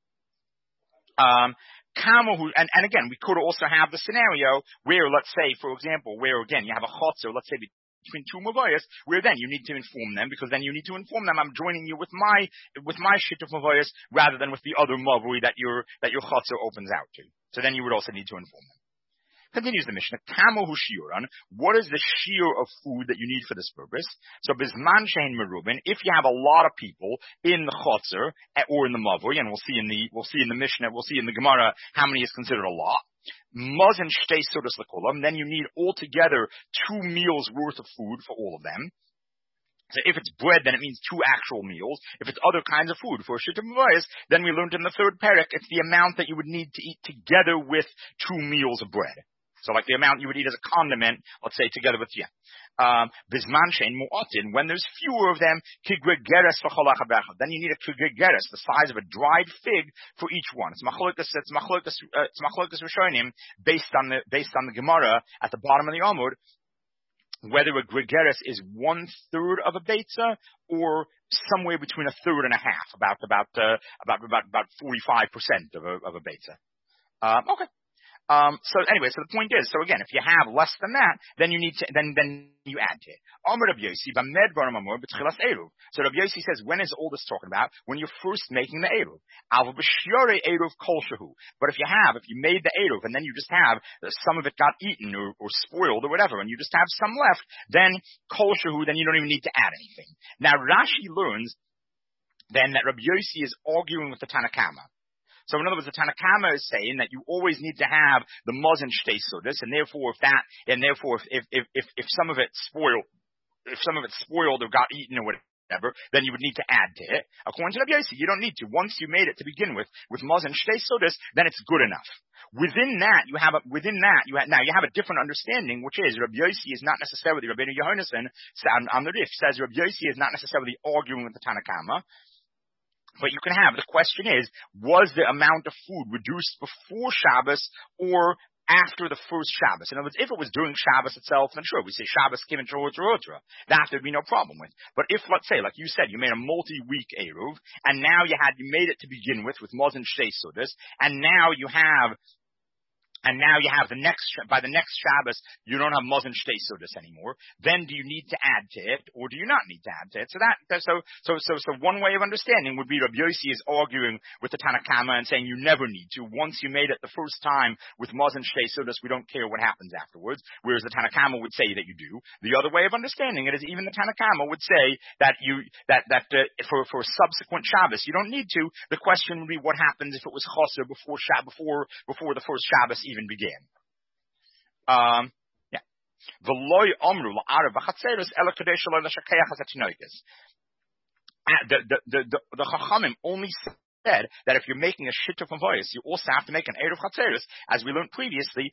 Um, and, and again, we could also have the scenario where, let's say, for example, where again you have a chotzer, let's say between two mavoyas, where then you need to inform them because then you need to inform them I'm joining you with my with my shit of mavoyas rather than with the other mavui that your that your chotzer opens out to. So then you would also need to inform them. Continues the Mishnah, Kamohu shiuran, what is the shiur of food that you need for this purpose? So, Bizman shein merubin, if you have a lot of people in the chotzer or in the mavui, and we'll see in the we'll see in the Mishnah, we'll see in the Gemara how many is considered a lot. Mazin shtei sodas lekolam, then you need altogether two meals worth of food for all of them. So if it's bread, then it means two actual meals. If it's other kinds of food for shittim mavayis, then we learned in the third perek, it's the amount that you would need to eat together with two meals of bread. So like the amount you would eat as a condiment, let's say together with, yeah. Um, Bizman shein mu'atin, when there's fewer of them, kigregeres v'cholach habecha. Then you need a kigregeres, the size of a dried fig for each one. It's machlokas, it's machlokas, uh, it's machlokas rishonim, based on the, based on the Gemara at the bottom of the Amud, whether a gregeres is one third of a beitza or somewhere between a third and a half, about, about, uh, about, about, about forty-five percent of a, of a beitza. Um, okay. Um, so anyway, so the point is, so again, if you have less than that, then you need to, then, then you add to it. So Rabbi Yossi says, when is all this talking about? When you're first making the Eruv. But if you have, if you made the Eruv and then you just have, some of it got eaten or, or spoiled or whatever, and you just have some left, then Kol Shehu, then you don't even need to add anything. Now Rashi learns then that Rabbi Yossi is arguing with the Tanakama. So in other words, the Tanakama is saying that you always need to have the Mazen Shtei Sudas, and therefore if that, and therefore if, if, if, if some of it spoiled, if some of it spoiled or got eaten or whatever, then you would need to add to it. According to Rabbi Yossi, you don't need to. Once you made it to begin with, with Mazen Shtei Sudas, then it's good enough. Within that, you have a, within that, you have, now you have a different understanding, which is Rabbi Yossi is not necessarily, Rabbi Yehonasan, on, on the Rif, says Rabbi Yossi is not necessarily arguing with the Tanakama. But you can have, the question is, was the amount of food reduced before Shabbos or after the first Shabbos? In other words, if it was during Shabbos itself, then sure, we say Shabbos Kivin Terotra, that there'd be no problem with. But if, let's say, like you said, you made a multi-week Eruv, and now you had, you made it to begin with, with Mazen Shtei Sudas, and now you have, and now you have the next, by the next Shabbos, you don't have Mazen Shtei Sudas anymore, then do you need to add to it, or do you not need to add to it? So that, so, so, so, so one way of understanding would be Rabbi Yossi is arguing with the Tanakama and saying you never need to. Once you made it the first time with Mazen Shtei Sudas, we don't care what happens afterwards, whereas the Tanakama would say that you do. The other way of understanding it is even the Tanakama would say that you, that, that, uh, for, for subsequent Shabbos, you don't need to. The question would be what happens if it was Chosser before Shabbos, before, before the first Shabbos even began. Um, yeah. The the the the the Chachamim only said that if you're making a shituf mavoyis, you also have to make an eruv chatzeros, as we learned previously.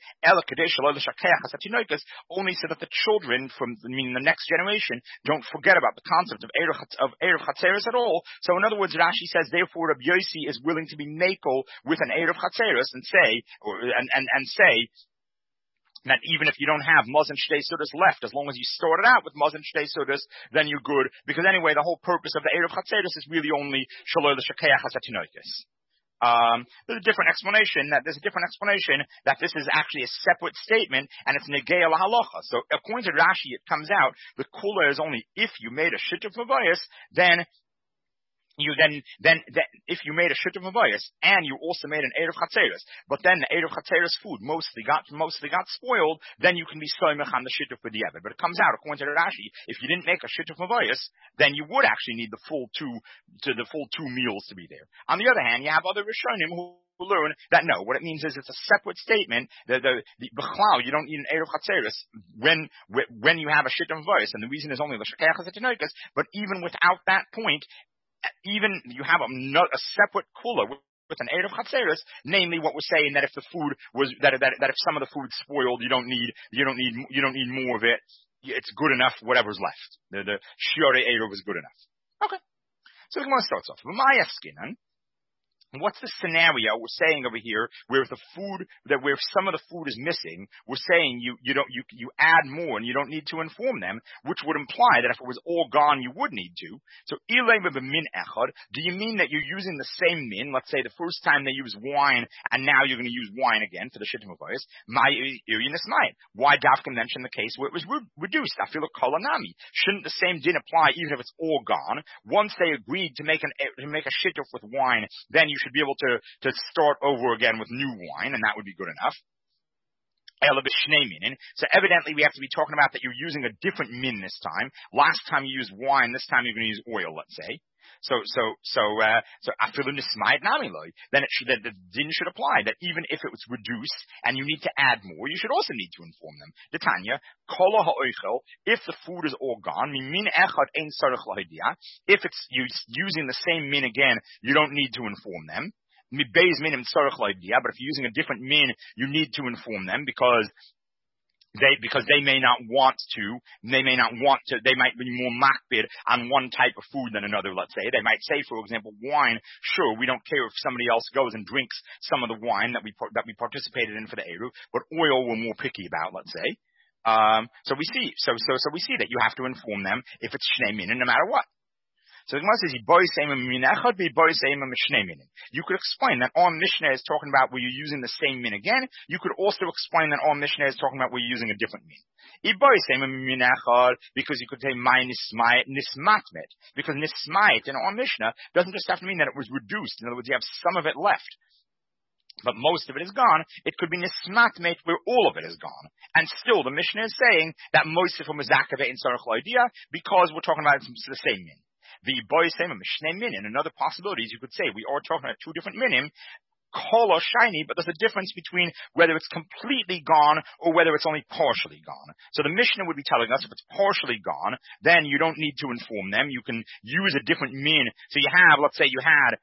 Only so that the children from, I mean, the next generation don't forget about the concept of eruv of eruv chatzeros at all. So in other words, Rashi says, therefore, Rabbi Yossi is willing to be makel with an eruv chatzeros and say, or, and and and say. That even if you don't have Mazen Shtei Sudas left, as long as you started out with Mazen Shtei Sudas, then you're good. Because anyway, the whole purpose of the Eruv Chatzeros is really only Shaloi L'Shakeach HaSatinoikis. Um, there's a different explanation that there's a different explanation that this is actually a separate statement and it's Negei L'Halacha. So according to Rashi, it comes out the Kula is only if you made a Shituf Mavayas, then You then, then, then, if you made a shituf mavayis and you also made an eruv chatzeros, but then the eruv chatzeros food mostly got, mostly got spoiled, then you can be soymech on the shituf b'diavad. But it comes out, according to Rashi, if you didn't make a shituf mavayis, then you would actually need the full two, to the full two meals to be there. On the other hand, you have other Rishonim who learn that no, what it means is it's a separate statement. The the the b'chlal, you don't need an eruv chatzeros when when you have a shituf mavayis, and the reason is only l'shakayach hatinoikas. But even without that point, even you have a, a separate kula with, with an eruv chatzeros, namely what we're saying that if the food was that, that that if some of the food spoiled, you don't need you don't need you don't need more of it. It's good enough. Whatever's left, the the shiore eruv is good enough. Okay, so the Gemara starts off. What's the scenario we're saying over here where if the food, that where some of the food is missing, we're saying you, you don't, you, you add more and you don't need to inform them, which would imply that if it was all gone, you would need to. So, min echad, do you mean that you're using the same min? Let's say the first time they used wine and now you're going to use wine again for the shittim avos. My irius might. Why Dafka mention the case where it was re- reduced? I feel a kolanami. Shouldn't the same din apply even if it's all gone? Once they agreed to make an, to make a shittim with wine, then you should be able to, to start over again with new wine, and that would be good enough. So evidently we have to be talking about that you're using a different min this time. Last time you used wine, this time you're going to use oil, let's say. So, so, so, uh, so after the nismayit namiloi, then it should, that the din should apply that even if it was reduced and you need to add more, you should also need to inform them. The Tanya, kol ha'oichel, if the food is all gone, min echad ein sarich lahidia, if it's using the same min again, you don't need to inform them. But if you're using a different min, you need to inform them because they, because they may not want to, they may not want to, they might be more makbid on one type of food than another, let's say. They might say, for example, wine, sure, we don't care if somebody else goes and drinks some of the wine that we, that we participated in for the Eruv, but oil we're more picky about, let's say. Um, so we see, so, so, so we see that you have to inform them if it's shnei min, no matter what. So the Gemara says, you could explain that our Mishnah is talking about where you're using the same min again. You could also explain that our Mishnah is talking about where you're using a different min. Because you could say my nismatmet. Because nismait in our Mishnah doesn't just have to mean that it was reduced. In other words, you have some of it left, but most of it is gone. It could be nismatmet where all of it is gone. And still the Mishnah is saying that most of it was zakave in sarach idea because we're talking about the same min. The boy same mishneh min. And another possibility is you could say we are talking about two different minim. Kol or shiny, but there's a difference between whether it's completely gone or whether it's only partially gone. So the Mishnah would be telling us if it's partially gone, then you don't need to inform them. You can use a different min. So you have, let's say you had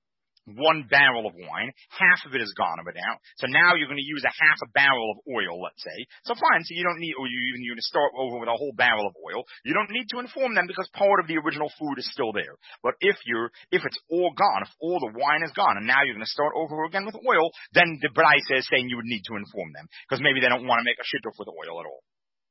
one barrel of wine, half of it is gone over now. So now you're going to use a half a barrel of oil, let's say. So fine, so you don't need, or you even, you're going to start over with a whole barrel of oil. You don't need to inform them because part of the original food is still there. But if you're, if it's all gone, if all the wine is gone, and now you're going to start over again with oil, then the Braisa is saying you would need to inform them. Because maybe they don't want to make a shidduch with oil at all.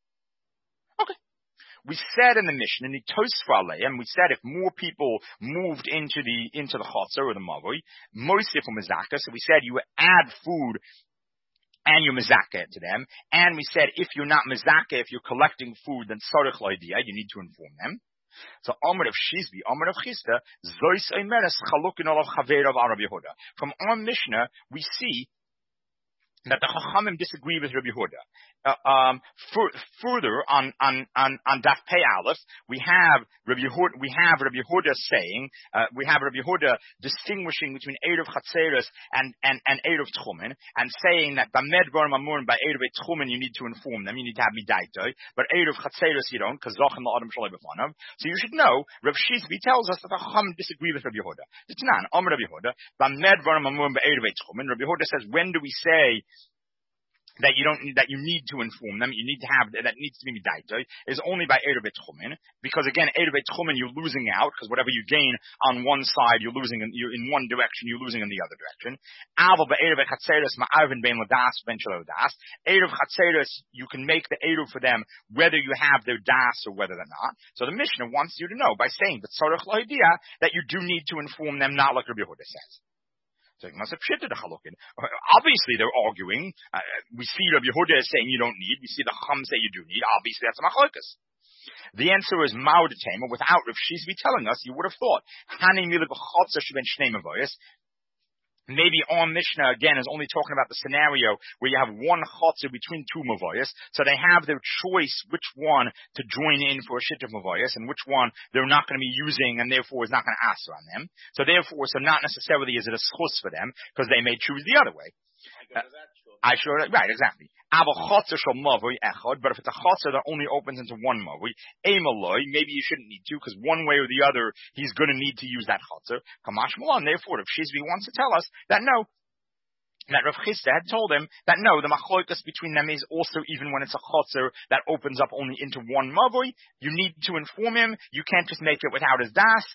Okay. We said in the Mishnah, in the Tosfra and we said if more people moved into the into the chotzer or the mavoi, mosif or mezaka, so we said you add food and you mezaka to them, and we said if you're not mezaka, if you're collecting food, then sarich l'idea, you need to inform them. So Amar of Shizbi, Amar of Chista, Zois Eimeres Chalukin Olav Chaver of Arab Yehuda. From our Mishnah, we see that the Chachamim disagree with Rabbi Yehuda. Uh, um, for, further on on on on Daf Pei Aleph, we have Rabbi Yehuda, we have Rabbi Yehuda saying, uh, we have Rabbi Yehuda distinguishing between Erev Chatzeres and and and Erev Tchumen, and saying that Bamed Bar Mamun by Erev Tchumen you need to inform them, you need to have midaitoi, but Erev Chatzeres you don't, because Zachem La'adam Shalei B'fanav. So you should know Rav Shizbi tells us that the Chachamim disagree with Rabbi Yehuda. It's not Amar Rabbi Yehuda Bamed Bar Mamun by Erev Tchumen. Rabbi Yehuda says, when do we say that you don't need, that you need to inform them, you need to have, that needs to be midaitoi, is only by Erev Tchumen, because again, Erev Tchumen you're losing out, because whatever you gain on one side, you're losing in, you're in one direction, you're losing in the other direction. Aval by Erev Chatzeres ma'arvin ben ladas ben shelo das. Erev Chatzeres, you can make the Erev for them, whether you have their das or whether they're not. So the Mishnah wants you to know, by saying, but tzarech l'idea, that you do need to inform them, not like Rabbi Yehuda says. So obviously they're arguing. Uh, we see Rabbi Yehuda is saying you don't need. We see the Chum say you do need. Obviously that's a machlokas. The answer is Ma'odetema. Without Rav Shizbi telling us, you would have thought Hani Milik B'Chotzer Sheben Shnei Mavoyos. Maybe our Mishnah, again, is only talking about the scenario where you have one chotzer between two mavoyas, so they have their choice which one to join in for a shit of mavoyas, and which one they're not going to be using, and therefore is not going to answer on them. So therefore, so not necessarily is it a schus for them, because they may choose the other way. Uh, I sure, right, exactly. But if it's a chotzer that only opens into one mavoi, maybe you shouldn't need to, because one way or the other, he's going to need to use that chotzer. Kamash Malon, therefore, if Shizvi wants to tell us that no, that Rav Chisda had told him that no, the machloikas between them is also even when it's a chotzer that opens up only into one mavoi, you need to inform him, you can't just make it without his das.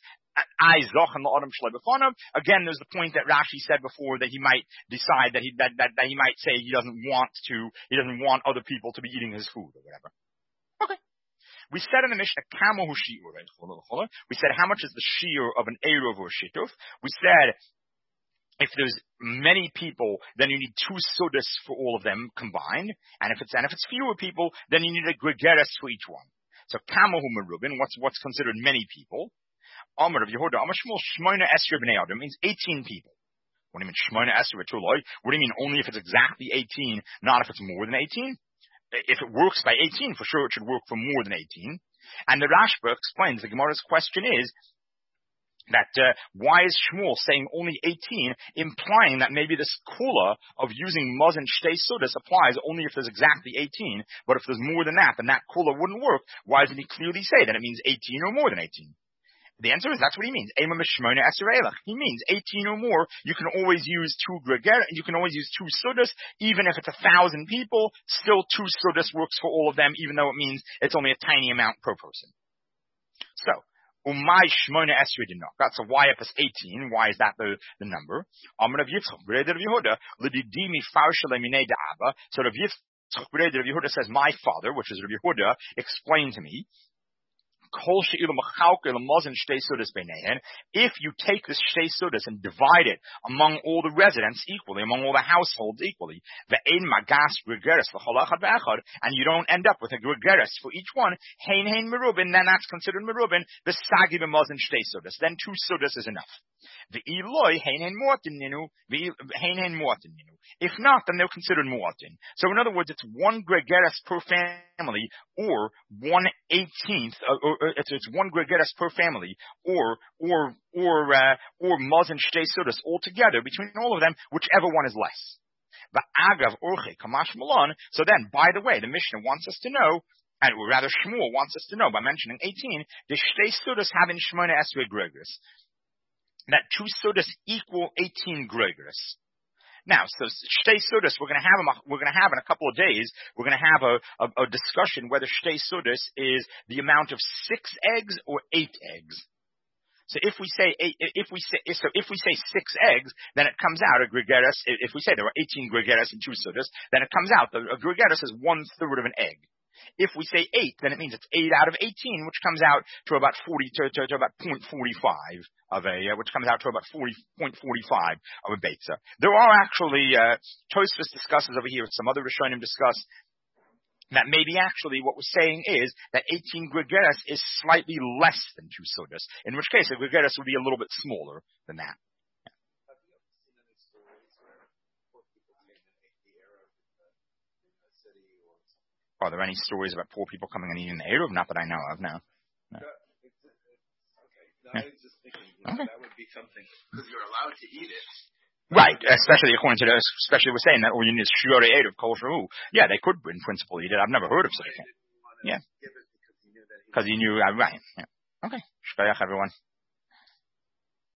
Again, there's the point that Rashi said before that he might decide that he that, that, that he might say he doesn't want to he doesn't want other people to be eating his food or whatever. Okay. We said in the Mishnah Kamo Shiur. We said how much is the shiur of an Eruv or Shituf? We said if there's many people, then you need two sudas for all of them combined, and if it's and if it's fewer people, then you need a gregeres for each one. So Kamo Merubin, what's what's considered many people? Amar of Yehuda, Amar Shmuel, Shmoina Esher B'nei Adam means eighteen people. What do you mean Shmoina Esher B'tuloi? What do you mean only if it's exactly eighteen, not if it's more than eighteen? If it works by eighteen, for sure it should work for more than eighteen. And the Rashba explains, the Gemara's question is, that uh, why is Shmuel saying only eighteen, implying that maybe this kula of using muz and shtei sudas applies only if there's exactly eighteen, but if there's more than that, then that kula wouldn't work. Why doesn't he clearly say that it means eighteen or more than eighteen? The answer is that's what he means. He means eighteen or more. You can always use two greger, you can always use two sudas, even if it's a thousand people. Still, two sudas works for all of them, even though it means it's only a tiny amount per person. So, umay shmona esrei dinaka. So why plus eighteen? Why is that the the number? Amar Rav Yitzchak b'reder Rav Yehuda l'didimi farshele minei da'aba. So Rav Yitzchak b'reder Rav Yehuda says, my father, which is Rav Yehuda, explained to me. If you take this shtei sudas and divide it among all the residents equally, among all the households equally, and you don't end up with a gregeres for each one, hein hein merubin, then that's considered merubin, the sagi b'mazin shtei sudas. Then two sudas is enough. If not, then they're considered muatin. So in other words, it's one gregeres per family, or one eighteenth, or, or it's, it's one gregeres per family, or or or uh, or mazin shtei sudas altogether between all of them, whichever one is less. So then, by the way, the Mishnah wants us to know, and or rather Shmuel wants us to know by mentioning eighteen, the shtei sudas have in shmona esrei gregeres, that two sudas equal eighteen gregeres. Now, so shtei sudas, we're going to have them, we're going to have in a couple of days, we're going to have a, a, a discussion whether shtei sudas is the amount of six eggs or eight eggs. So if we say eight, if we say so if we say six eggs, then it comes out a gregeres. If we say there are eighteen gregeres and two sudas, then it comes out the a gregeres is one third of an egg. If we say eight, then it means it's eight out of eighteen, which comes out to about forty to, to, to about zero point four five of a, uh, which comes out to about forty point four five of a beitza. There are actually uh, Tosfos discusses over here. Some other Rishonim discuss that maybe actually what we're saying is that eighteen gregeres is slightly less than two sudas, in which case a gregeres would be a little bit smaller than that. Have you ever seen any stories where poor people came and ate the Arab in the, in the city or something? Are there any stories about poor people coming and eating the Eruv? Not that I know of, no. no. Uh, it's, it's, okay, now Yeah. I was just thinking, you know, Okay. that would be something, because you're allowed to eat it. Right, especially according to the, especially we're saying that all you need is shiore eruv kol shahu. Yeah, they could in principle eat it. I've never heard of such a thing. Didn't want to Yeah. give it because he knew that he Because you knew, uh, right. Yeah. Okay. Shkayach, everyone.